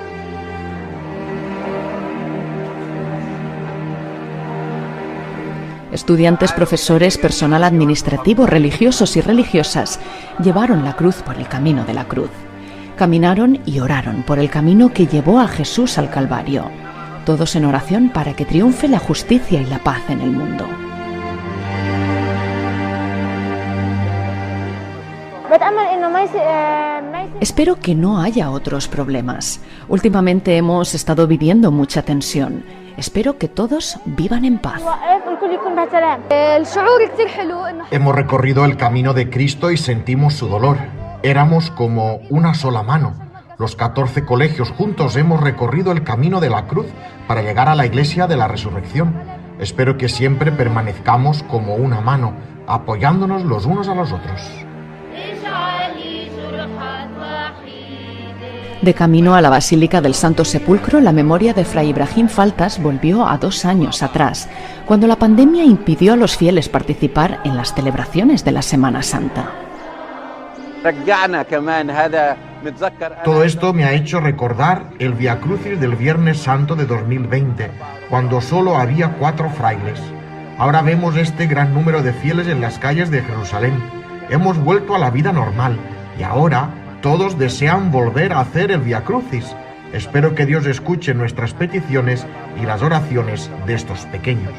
Estudiantes, profesores, personal administrativo, religiosos y religiosas llevaron la cruz por el camino de la cruz. Caminaron y oraron por el camino que llevó a Jesús al Calvario. Todos en oración para que triunfe la justicia y la paz en el mundo. Espero que no haya otros problemas. Últimamente hemos estado viviendo mucha tensión. Espero que todos vivan en paz. Hemos recorrido el camino de Cristo y sentimos su dolor. Éramos como una sola mano. Los catorce colegios juntos hemos recorrido el camino de la cruz para llegar a la iglesia de la resurrección. Espero que siempre permanezcamos como una mano, apoyándonos los unos a los otros. De camino a la Basílica del Santo Sepulcro, la memoria de Fray Ibrahim Faltas volvió a dos años atrás, cuando la pandemia impidió a los fieles participar en las celebraciones de la Semana Santa. Todo esto me ha hecho recordar el Vía Crucis del Viernes Santo de dos mil veinte, cuando solo había cuatro frailes. Ahora vemos este gran número de fieles en las calles de Jerusalén. Hemos vuelto a la vida normal y ahora todos desean volver a hacer el Vía Crucis. Espero que Dios escuche nuestras peticiones y las oraciones de estos pequeños.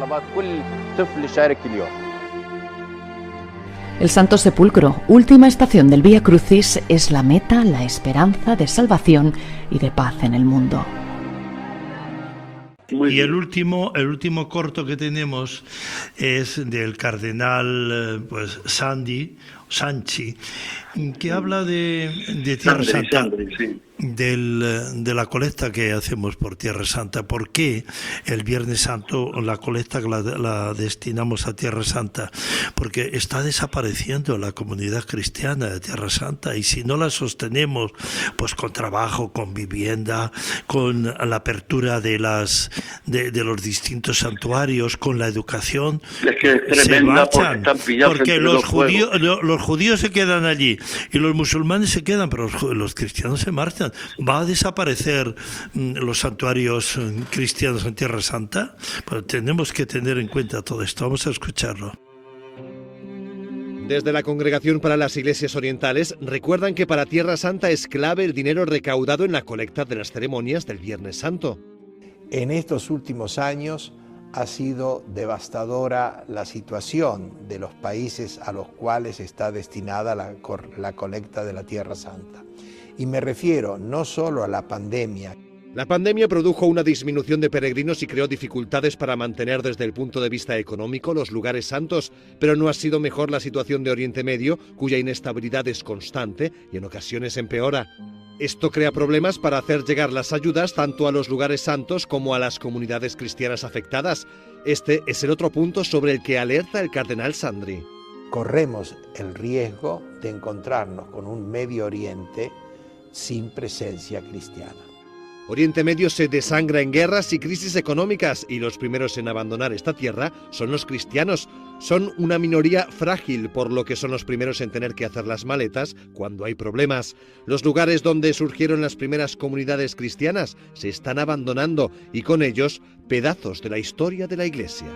El Santo Sepulcro, última estación del Vía Crucis, es la meta, la esperanza de salvación y de paz en el mundo. Y el último, el último corto que tenemos es del cardenal pues Sandy, Sanchi, que habla de, de Tierra Sandri, Santa, Sandri, sí. del, de la colecta que hacemos por Tierra Santa. ¿Por qué el Viernes Santo la colecta la, la destinamos a Tierra Santa? Porque está desapareciendo la comunidad cristiana de Tierra Santa, y si no la sostenemos pues con trabajo, con vivienda, con la apertura de las de, de los distintos santuarios, con la educación, es que es se tremenda marchan, porque están pillados porque entre los dos judíos fuegos. lo- los judíos se quedan allí y los musulmanes se quedan, pero los, ju- los cristianos se marchan. ¿Va a desaparecer mm, los santuarios mm, cristianos en Tierra Santa? Pues tenemos que tener en cuenta todo esto. Vamos a escucharlo. Desde la Congregación para las Iglesias Orientales recuerdan que para Tierra Santa es clave el dinero recaudado en la colecta de las ceremonias del Viernes Santo. En estos últimos años ha sido devastadora la situación de los países a los cuales está destinada la, cor- la colecta de la Tierra Santa. Y me refiero no solo a la pandemia. La pandemia produjo una disminución de peregrinos y creó dificultades para mantener desde el punto de vista económico los lugares santos, pero no ha sido mejor la situación de Oriente Medio, cuya inestabilidad es constante y en ocasiones empeora. Esto crea problemas para hacer llegar las ayudas tanto a los lugares santos como a las comunidades cristianas afectadas. Este es el otro punto sobre el que alerta el cardenal Sandri. Corremos el riesgo de encontrarnos con un Medio Oriente sin presencia cristiana. Oriente Medio se desangra en guerras y crisis económicas, y los primeros en abandonar esta tierra son los cristianos. Son una minoría frágil, por lo que son los primeros en tener que hacer las maletas cuando hay problemas. Los lugares donde surgieron las primeras comunidades cristianas se están abandonando, y con ellos pedazos de la historia de la Iglesia.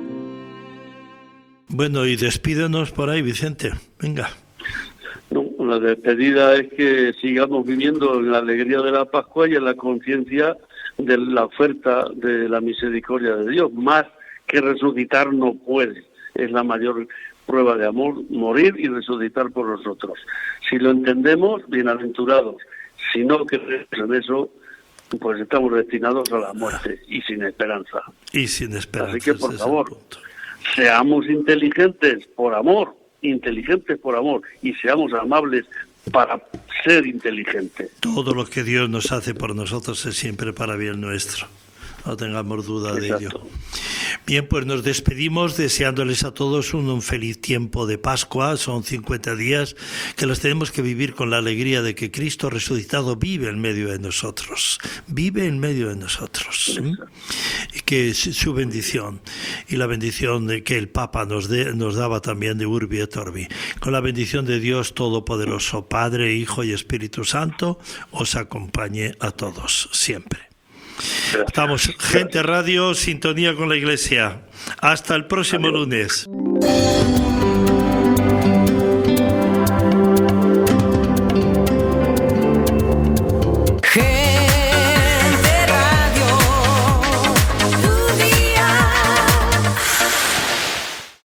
Bueno, y despídenos por ahí, Vicente. Venga. No, la despedida es que sigamos viviendo en la alegría de la Pascua y en la conciencia de la oferta de la misericordia de Dios. Más que resucitar no puede. Es la mayor prueba de amor, morir y resucitar por nosotros. Si lo entendemos, bienaventurados. Si no creemos en eso, pues estamos destinados a la muerte y sin esperanza. Y sin esperanza. Así que, por ese es el favor, punto. seamos inteligentes por amor, inteligentes por amor, y seamos amables para ser inteligentes. Todo lo que Dios nos hace por nosotros es siempre para bien nuestro. No tengamos duda de ello. Exacto. Bien, pues nos despedimos deseándoles a todos un, un feliz tiempo de Pascua. Son cincuenta días que los tenemos que vivir con la alegría de que Cristo resucitado vive en medio de nosotros. Vive en medio de nosotros. ¿eh? Y que su su bendición y la bendición de que el Papa nos, de, nos daba también de Urbi et Orbi. Con la bendición de Dios Todopoderoso, Padre, Hijo y Espíritu Santo, os acompañe a todos siempre. Estamos, Gente Radio, sintonía con la Iglesia. Hasta el próximo lunes.